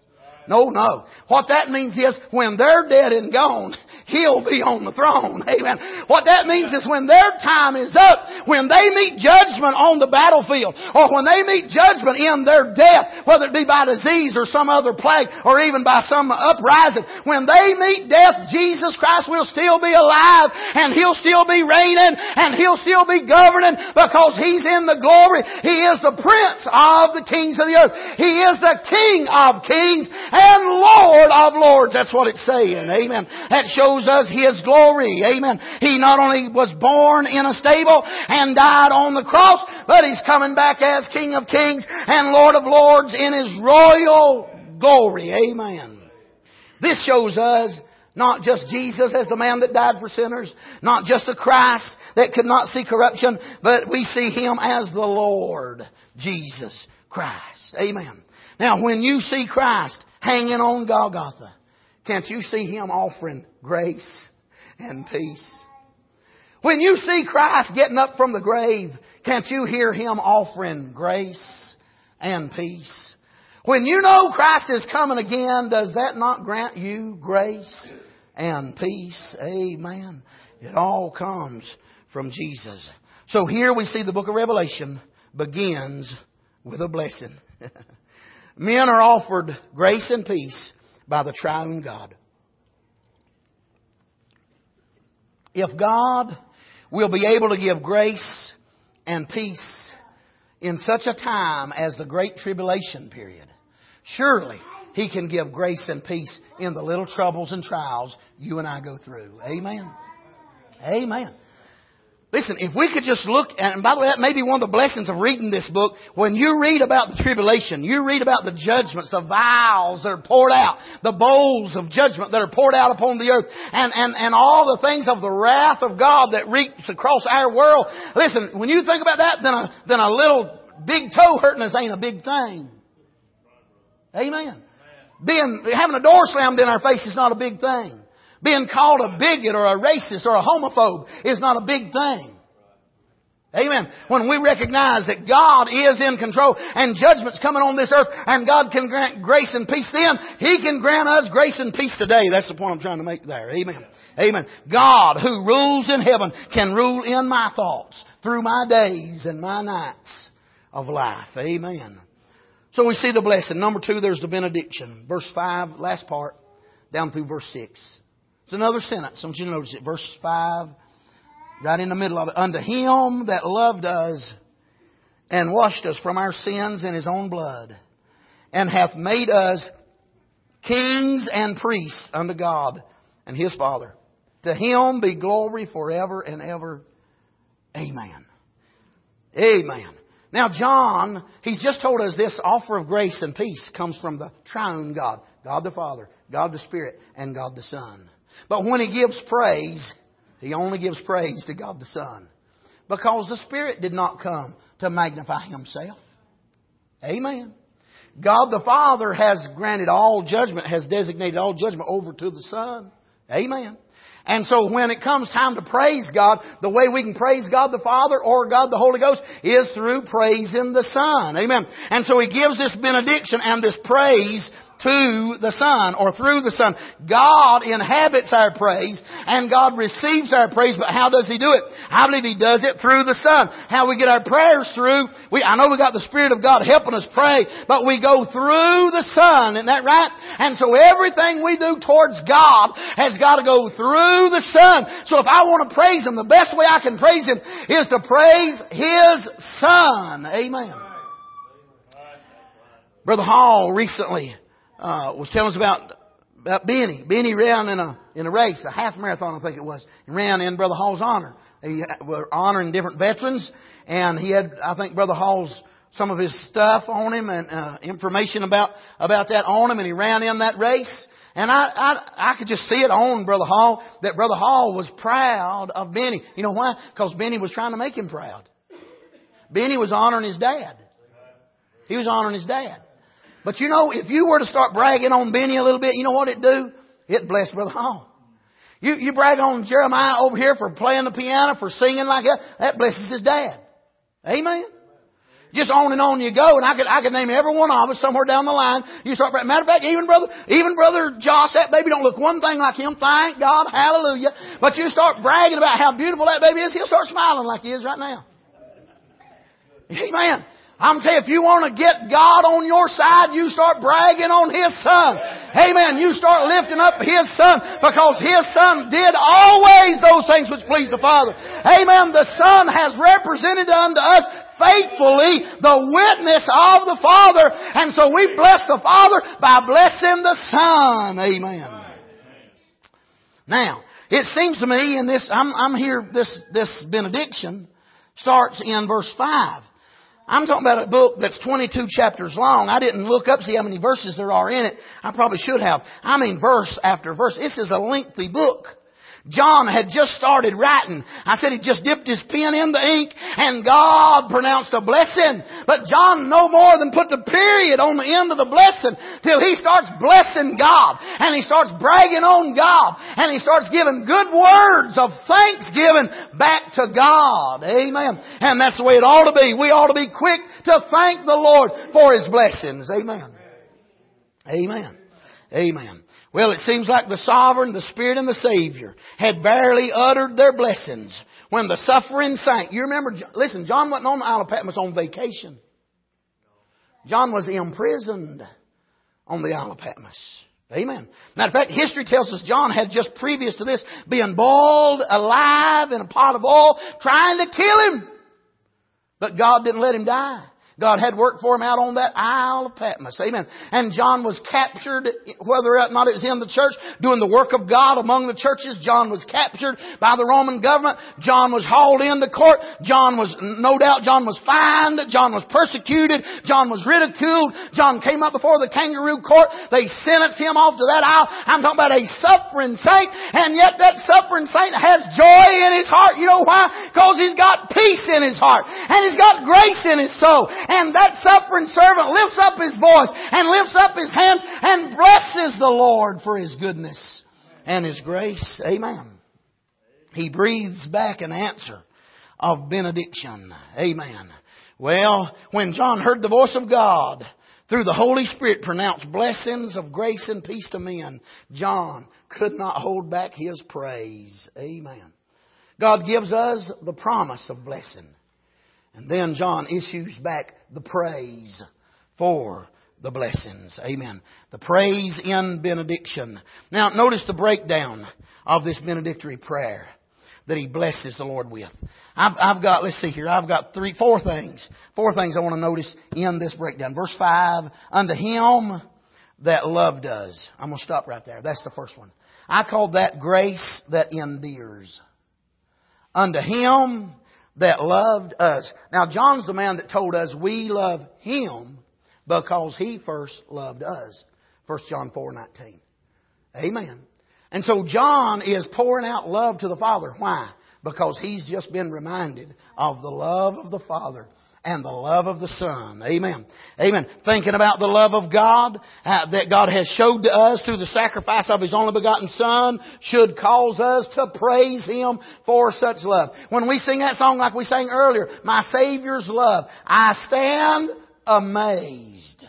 No. What that means is when they're dead and gone, He'll be on the throne. Amen. What that means is when their time is up, when they meet judgment on the battlefield, or when they meet judgment in their death, whether it be by disease or some other plague, or even by some uprising, when they meet death, Jesus Christ will still be alive, and He'll still be reigning, and He'll still be governing, because He's in the glory. He is the Prince of the kings of the earth. He is the King of kings and Lord of lords. That's what it's saying. Amen. That shows us His glory. Amen. He not only was born in a stable and died on the cross, but He's coming back as King of kings and Lord of lords in His royal glory. Amen. This shows us not just Jesus as the man that died for sinners, not just a Christ that could not see corruption, but we see Him as the Lord Jesus Christ. Amen. Now, when you see Christ hanging on Golgotha, can't you see Him offering grace and peace? When you see Christ getting up from the grave, can't you hear Him offering grace and peace? When you know Christ is coming again, does that not grant you grace and peace? Amen. It all comes from Jesus. So here we see the book of Revelation begins with a blessing. Men are offered grace and peace by the triune God. If God will be able to give grace and peace in such a time as the Great Tribulation period, surely He can give grace and peace in the little troubles and trials you and I go through. Amen. Amen. Listen, if we could just look, and by the way, that may be one of the blessings of reading this book. When you read about the tribulation, you read about the judgments, the vials that are poured out, the bowls of judgment that are poured out upon the earth, and all the things of the wrath of God that reaps across our world. Listen, when you think about that, then a little big toe hurting us ain't a big thing. Amen. Having a door slammed in our face is not a big thing. Being called a bigot or a racist or a homophobe is not a big thing. Amen. When we recognize that God is in control and judgment's coming on this earth and God can grant grace and peace then, He can grant us grace and peace today. That's the point I'm trying to make there. Amen. Amen. God who rules in heaven can rule in my thoughts through my days and my nights of life. Amen. So we see the blessing. Number 2, there's the benediction. Verse 5, last part, down through verse 6. It's another sentence. I want you to notice it. Verse 5, right in the middle of it. Unto Him that loved us and washed us from our sins in His own blood, and hath made us kings and priests unto God and His Father. To Him be glory forever and ever. Amen. Amen. Now John, he's just told us this offer of grace and peace comes from the triune God. God the Father, God the Spirit, and God the Son. But when He gives praise, He only gives praise to God the Son. Because the Spirit did not come to magnify Himself. Amen. God the Father has granted all judgment, has designated all judgment over to the Son. Amen. And so when it comes time to praise God, the way we can praise God the Father or God the Holy Ghost is through praising the Son. Amen. And so He gives this benediction and this praise to the Son or through the Son. God inhabits our praise and God receives our praise, but how does He do it? I believe He does it through the Son. How we get our prayers through, I know we got the Spirit of God helping us pray, but we go through the Son, isn't that right? And so everything we do towards God has got to go through the Son. So if I want to praise Him, the best way I can praise Him is to praise His Son. Amen. Brother Hall recently was telling us about Benny. Benny ran in a race, a half marathon I think it was. He ran in Brother Hall's honor. They were honoring different veterans, and he had, I think, Brother Hall's some of his stuff on him and information about that on him, and he ran in that race. And I could just see it on Brother Hall that Brother Hall was proud of Benny. You know why? Because Benny was trying to make him proud. Benny was honoring his dad. He was honoring his dad. But you know, if you were to start bragging on Benny a little bit, you know what it'd do? It'd bless Brother Hall. You brag on Jeremiah over here for playing the piano, for singing like that. That blesses his dad. Amen. Just on and on you go, and I could name every one of us somewhere down the line. You start bragging. Matter of fact, even brother Josh, that baby don't look one thing like him. Thank God, hallelujah. But you start bragging about how beautiful that baby is, he'll start smiling like he is right now. Amen. I'm telling you, if you want to get God on your side, you start bragging on His Son. Amen. You start lifting up His Son because His Son did always those things which please the Father. Amen. The Son has represented unto us faithfully the witness of the Father. And so we bless the Father by blessing the Son. Amen. Now, it seems to me in this, I'm here, this benediction starts in verse 5. I'm talking about a book that's 22 chapters long. I didn't look up, see how many verses there are in it. I probably should have. I mean verse after verse. This is a lengthy book. John had just started writing. I said he just dipped his pen in the ink and God pronounced a blessing. But John no more than put the period on the end of the blessing till he starts blessing God. And he starts bragging on God. And he starts giving good words of thanksgiving back to God. Amen. And that's the way it ought to be. We ought to be quick to thank the Lord for His blessings. Amen. Amen. Amen. Well, it seems like the Sovereign, the Spirit, and the Savior had barely uttered their blessings when the suffering saint. You remember, listen, John wasn't on the Isle of Patmos on vacation. John was imprisoned on the Isle of Patmos. Amen. Matter of fact, history tells us John had just previous to this been boiled alive in a pot of oil trying to kill him. But God didn't let him die. God had worked for him out on that Isle of Patmos. Amen. And John was captured, whether or not it was in the church, doing the work of God among the churches. John was captured by the Roman government. John was hauled into court. John was fined. John was persecuted. John was ridiculed. John came up before the kangaroo court. They sentenced him off to that isle. I'm talking about a suffering saint. And yet that suffering saint has joy in his heart. You know why? Because he's got peace in his heart. And he's got grace in his soul. And that suffering servant lifts up his voice and lifts up his hands and blesses the Lord for His goodness and His grace. Amen. He breathes back an answer of benediction. Amen. Well, when John heard the voice of God through the Holy Spirit pronounce blessings of grace and peace to men, John could not hold back his praise. Amen. God gives us the promise of blessing. And then John issues back the praise for the blessings. Amen. The praise in benediction. Now notice the breakdown of this benedictory prayer that he blesses the Lord with. I've got four things. Four things I want to notice in this breakdown. Verse 5, unto Him that loved us. I'm going to stop right there. That's the first one. I call that grace that endears. Unto Him that loved us. Now, John's the man that told us we love Him because He first loved us. 1 John 4:19. Amen. And so John is pouring out love to the Father. Why? Because he's just been reminded of the love of the Father and the love of the Son. Amen. Amen. Thinking about the love of God that God has showed to us through the sacrifice of His only begotten Son should cause us to praise Him for such love. When we sing that song like we sang earlier, My Savior's Love, I stand amazed.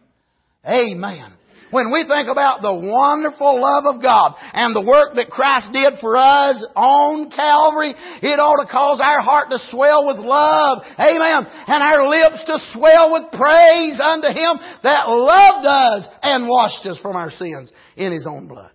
Amen. When we think about the wonderful love of God and the work that Christ did for us on Calvary, it ought to cause our heart to swell with love. Amen. And our lips to swell with praise unto Him that loved us and washed us from our sins in His own blood.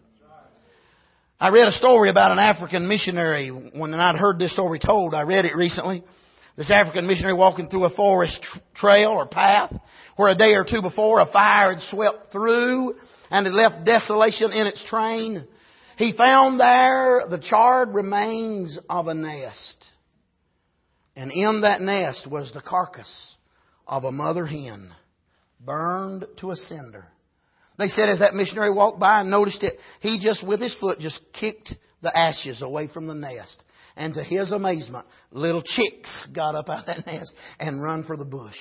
I read a story about an African missionary. When I'd heard this story told, I read it recently. This African missionary walking through a forest trail or path where a day or two before a fire had swept through and had left desolation in its train. He found there the charred remains of a nest. And in that nest was the carcass of a mother hen, burned to a cinder. They said as that missionary walked by and noticed it, he just with his foot just kicked the ashes away from the nest. And to his amazement, little chicks got up out of that nest and run for the bush.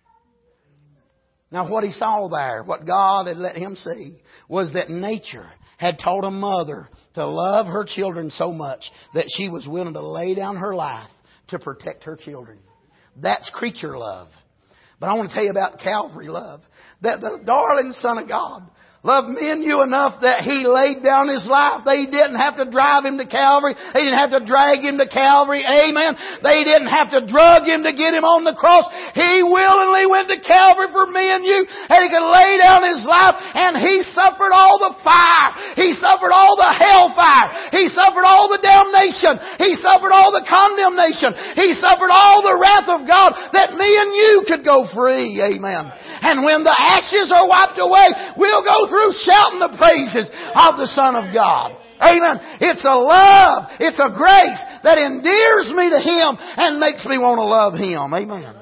Now what he saw there, what God had let him see, was that nature had taught a mother to love her children so much that she was willing to lay down her life to protect her children. That's creature love. But I want to tell you about Calvary love. That the darling Son of God loved me and you enough that He laid down His life. They didn't have to drive Him to Calvary. They didn't have to drag Him to Calvary. Amen. They didn't have to drug Him to get Him on the cross. He willingly went to Calvary for me and you. And He could lay down His life. And He suffered all the fire. He suffered all the hellfire. He suffered all the damnation. He suffered all the condemnation. He suffered all the wrath of God that me and you could go free. Amen. And when the ashes are wiped away, we'll go through shouting the praises of the Son of God. Amen. It's a love. It's a grace that endears me to Him and makes me want to love Him. Amen.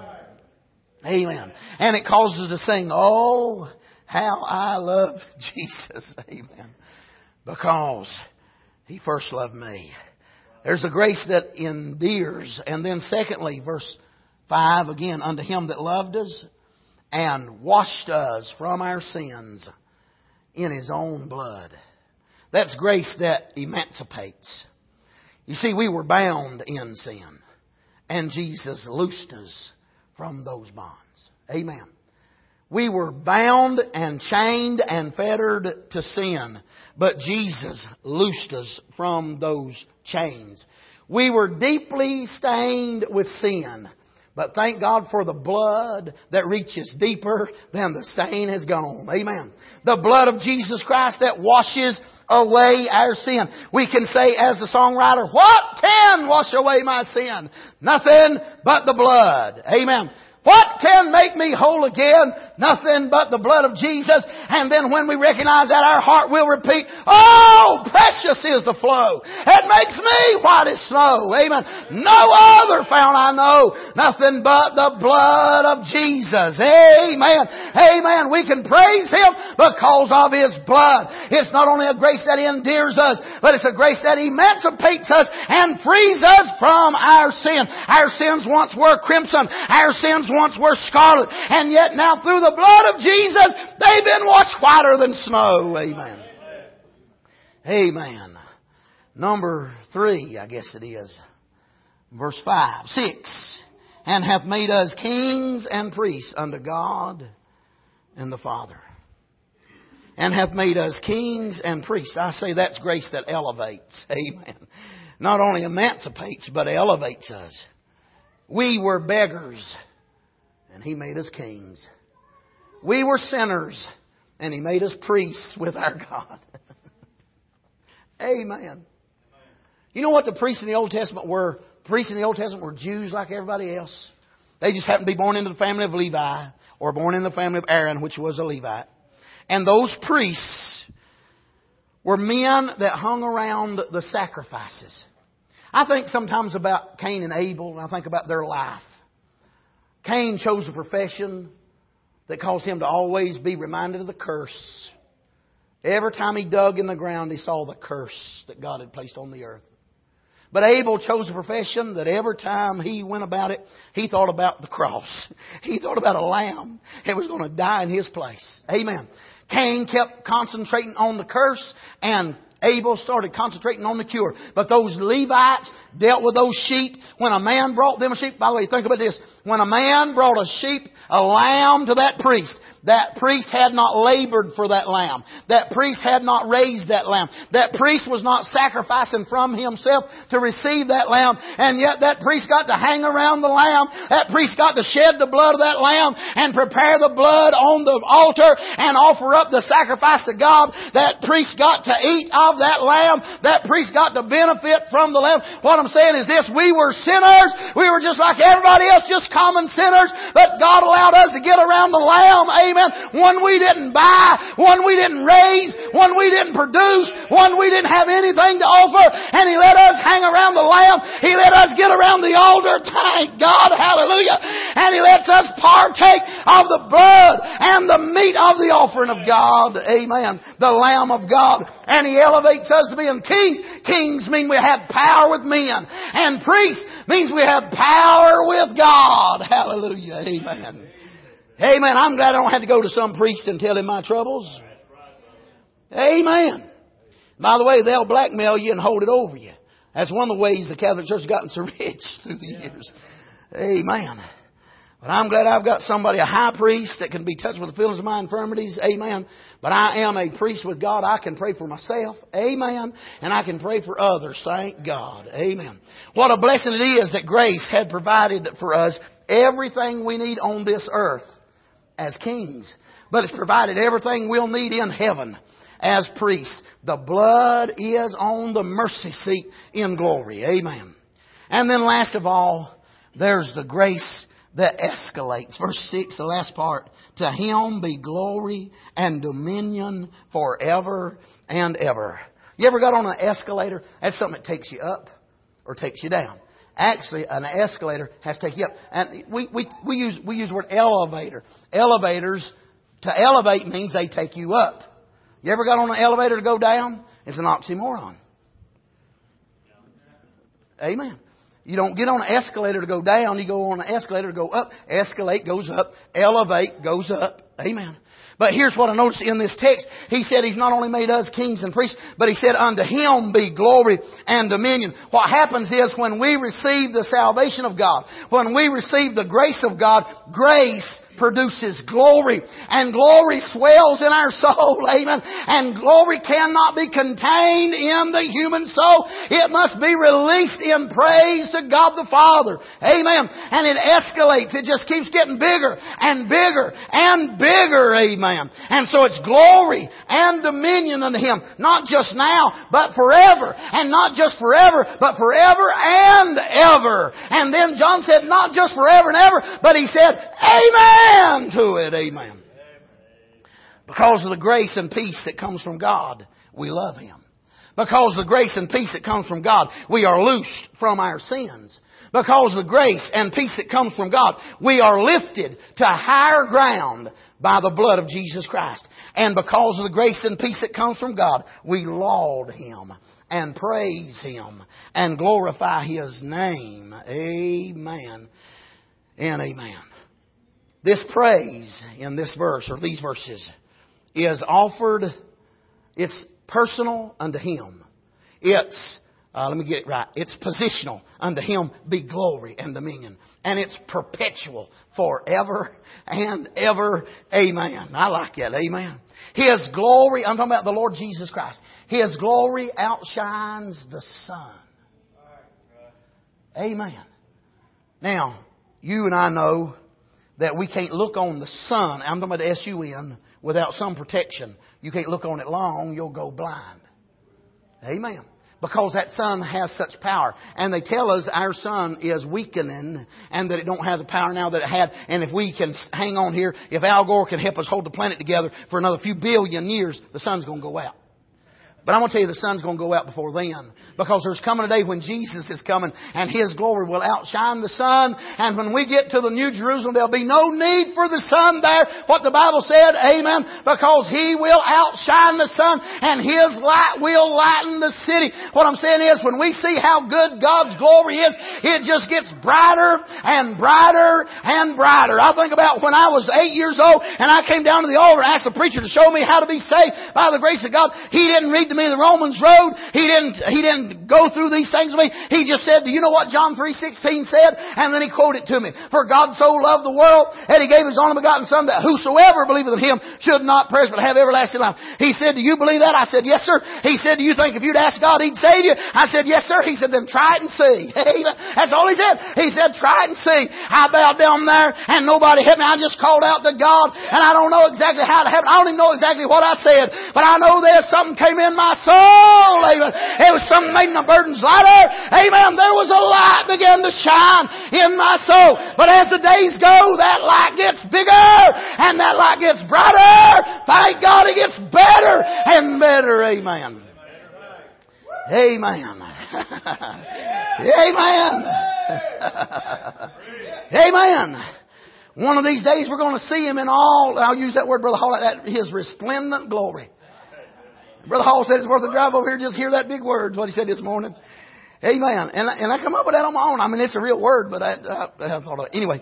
Amen. And it causes us to sing, oh, how I love Jesus. Amen. Because He first loved me. There's a grace that endears. And then secondly, verse 5 again, unto Him that loved us and washed us from our sins in His own blood. That's grace that emancipates. You see, we were bound in sin, and Jesus loosed us from those bonds. Amen. We were bound and chained and fettered to sin, but Jesus loosed us from those chains. We were deeply stained with sin, but thank God for the blood that reaches deeper than the stain has gone. Amen. The blood of Jesus Christ that washes away our sin. We can say as the songwriter, what can wash away my sin? Nothing but the blood. Amen. What can make me whole again? Nothing but the blood of Jesus. And then when we recognize that, our heart will repeat, oh, precious is the flow. It makes me white as snow. Amen. No other fount I know. Nothing but the blood of Jesus. Amen. Amen. We can praise Him because of His blood. It's not only a grace that endears us, but it's a grace that emancipates us and frees us from our sin. Our sins once were crimson. Our sins once were scarlet, and yet now through the blood of Jesus, they've been washed whiter than snow. Amen. Amen. Number 3, I guess it is. Verse 5, 6. And hath made us kings and priests unto God and the Father. And hath made us kings and priests. I say that's grace that elevates. Amen. Not only emancipates, but elevates us. We were beggars, and He made us kings. We were sinners, and He made us priests with our God. Amen. You know what the priests in the Old Testament were? Priests in the Old Testament were Jews like everybody else. They just happened to be born into the family of Levi, or born in the family of Aaron, which was a Levite. And those priests were men that hung around the sacrifices. I think sometimes about Cain and Abel, and I think about their life. Cain chose a profession that caused him to always be reminded of the curse. Every time he dug in the ground, he saw the curse that God had placed on the earth. But Abel chose a profession that every time he went about it, he thought about the cross. He thought about a lamb that was going to die in his place. Amen. Cain kept concentrating on the curse, and Abel started concentrating on the cure. But those Levites dealt with those sheep. When a man brought them a sheep, by the way, think about this. When a man brought a sheep, a lamb to that priest had not labored for that lamb. That priest had not raised that lamb. That priest was not sacrificing from himself to receive that lamb. And yet that priest got to hang around the lamb. That priest got to shed the blood of that lamb and prepare the blood on the altar and offer up the sacrifice to God. That priest got to eat of that lamb. That priest got to benefit from the lamb. What I'm saying is this: we were sinners. We were just like everybody else, just common sinners. But God allowed us to get around the lamb. Amen. One we didn't buy, one we didn't raise, one we didn't produce, one we didn't have anything to offer, and He let us hang around the lamb. He let us get around the altar. Thank God. Hallelujah. And He lets us partake of the blood and the meat of the offering of God. Amen. The Lamb of God. And He elevates us to being kings. Kings mean we have power with men. And priests means we have power with God. Hallelujah. Amen. Amen. I'm glad I don't have to go to some priest and tell him my troubles. Amen. By the way, they'll blackmail you and hold it over you. That's one of the ways the Catholic Church has gotten so rich through the years. Amen. But I'm glad I've got somebody, a high priest, that can be touched with the feelings of my infirmities. Amen. But I am a priest with God. I can pray for myself. Amen. And I can pray for others. Thank God. Amen. What a blessing it is that grace had provided for us everything we need on this earth as kings. But it's provided everything we'll need in heaven as priests. The blood is on the mercy seat in glory. Amen. And then last of all, there's the grace that escalates. Verse 6, the last part. To Him be glory and dominion forever and ever. You ever got on an escalator? That's something that takes you up or takes you down. Actually, an escalator has to take you up. And we use the word elevator. Elevators, to elevate means they take you up. You ever got on an elevator to go down? It's an oxymoron. Amen. You don't get on an escalator to go down. You go on an escalator to go up. Escalate goes up. Elevate goes up. Amen. But here's what I noticed in this text. He said He's not only made us kings and priests, but He said unto Him be glory and dominion. What happens is when we receive the salvation of God, when we receive the grace of God, grace produces glory. And glory swells in our soul. Amen. And glory cannot be contained in the human soul. It must be released in praise to God the Father. Amen. And it escalates. It just keeps getting bigger and bigger and bigger. Amen. And so it's glory and dominion unto Him. Not just now, but forever. And not just forever, but forever and ever. And then John said, not just forever and ever, but he said, Amen to it. Amen. Because of the grace and peace that comes from God, we love Him. Because of the grace and peace that comes from God, we are loosed from our sins. Because of the grace and peace that comes from God, we are lifted to higher ground by the blood of Jesus Christ. And because of the grace and peace that comes from God, we laud Him and praise Him and glorify His name. Amen and amen. This praise in this verse, or these verses, is offered, it's personal unto Him. It's, let me get it right, it's positional. Unto Him be glory and dominion. And it's perpetual forever and ever. Amen. I like that. Amen. His glory, I'm talking about the Lord Jesus Christ. His glory outshines the sun. Amen. Now, you and I know that we can't look on the sun, I'm talking about the S-U-N, without some protection. You can't look on it long, you'll go blind. Amen. Because that sun has such power. And they tell us our sun is weakening and that it don't have the power now that it had. And if we can hang on here, if Al Gore can help us hold the planet together for another few billion years, the sun's going to go out. But I'm going to tell you the sun's going to go out before then. Because there's coming a day when Jesus is coming and His glory will outshine the sun. And when we get to the New Jerusalem, there'll be no need for the sun there. What the Bible said, amen. Because He will outshine the sun and His light will lighten the city. What I'm saying is when we see how good God's glory is, it just gets brighter and brighter and brighter. I think about when I was 8 years old and I came down to the altar and asked the preacher to show me how to be saved by the grace of God. He didn't read to me the Romans road. He didn't go through these things with me. He just said, do you know what John 3:16 said? And then he quoted to me. For God so loved the world that He gave His only begotten Son, that whosoever believeth in Him should not perish but have everlasting life. He said, do you believe that? I said, yes, sir. He said, do you think if you'd ask God He'd save you? I said, yes, sir. He said, then try it and see. That's all He said. He said, try it and see. I bowed down there and nobody helped me. I just called out to God and I don't know exactly how it happened. I don't even know exactly what I said, but I know there's something came in my soul. Amen. It was something made my burdens lighter. Amen. There was a light began to shine in my soul. But as the days go, that light gets bigger and that light gets brighter. Thank God it gets better and better. Amen. Amen. Amen. Amen. One of these days we're going to see Him in all, I'll use that word, Brother Hall, His resplendent glory. Brother Hall said it's worth a drive over here just hear that big word, what he said this morning. Amen. And I come up with that on my own. I mean, it's a real word, but I thought of it. Anyway,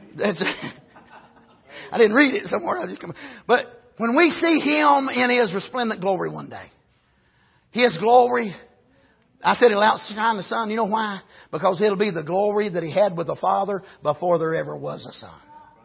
I didn't read it somewhere. But when we see Him in His resplendent glory one day, His glory, I said it'll outshine the sun. You know why? Because it'll be the glory that He had with the Father before there ever was a sun.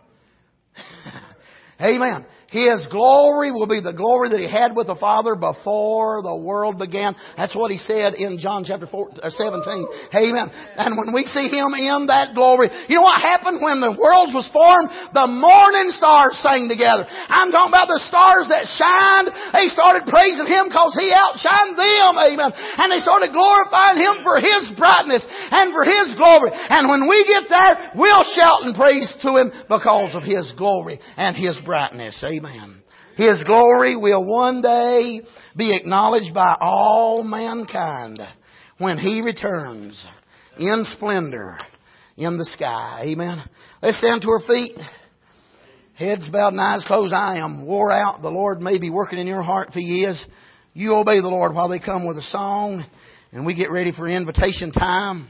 Amen. His glory will be the glory that He had with the Father before the world began. That's what He said in John chapter 17. Amen. And when we see Him in that glory, you know what happened when the world was formed? The morning stars sang together. I'm talking about the stars that shined. They started praising Him because He outshined them. Amen. And they started glorifying Him for His brightness and for His glory. And when we get there, we'll shout and praise to Him because of His glory and His brightness. Amen. His glory will one day be acknowledged by all mankind when He returns in splendor in the sky. Amen. Let's stand to our feet. Heads bowed and eyes closed. I am wore out. The Lord may be working in your heart if He is. You obey the Lord while they come with a song and we get ready for invitation time.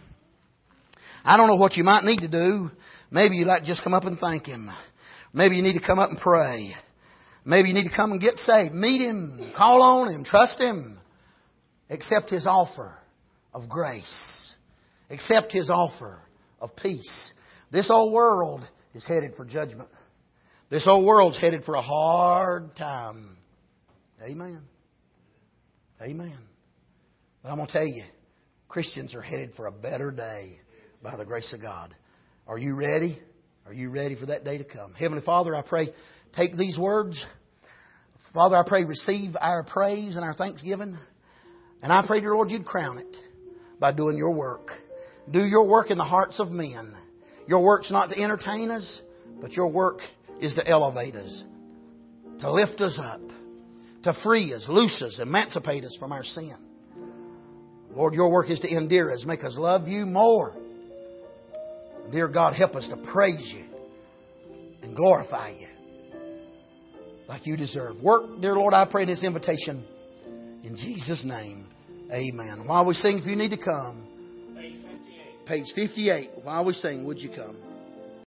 I don't know what you might need to do. Maybe you'd like to just come up and thank Him. Maybe you need to come up and pray. Maybe you need to come and get saved. Meet Him. Call on Him. Trust Him. Accept His offer of grace. Accept His offer of peace. This old world is headed for judgment. This old world's headed for a hard time. Amen. Amen. But I'm going to tell you, Christians are headed for a better day by the grace of God. Are you ready? Are you ready for that day to come? Heavenly Father, I pray, take these words. Father, I pray, receive our praise and our thanksgiving. And I pray, dear Lord, You'd crown it by doing Your work. Do Your work in the hearts of men. Your work's not to entertain us, but Your work is to elevate us, to lift us up, to free us, loose us, emancipate us from our sin. Lord, Your work is to endear us, make us love You more. Dear God, help us to praise You and glorify You like You deserve. Work, dear Lord, I pray this invitation in Jesus' name. Amen. While we sing, if you need to come, page 58. While we sing, would you come?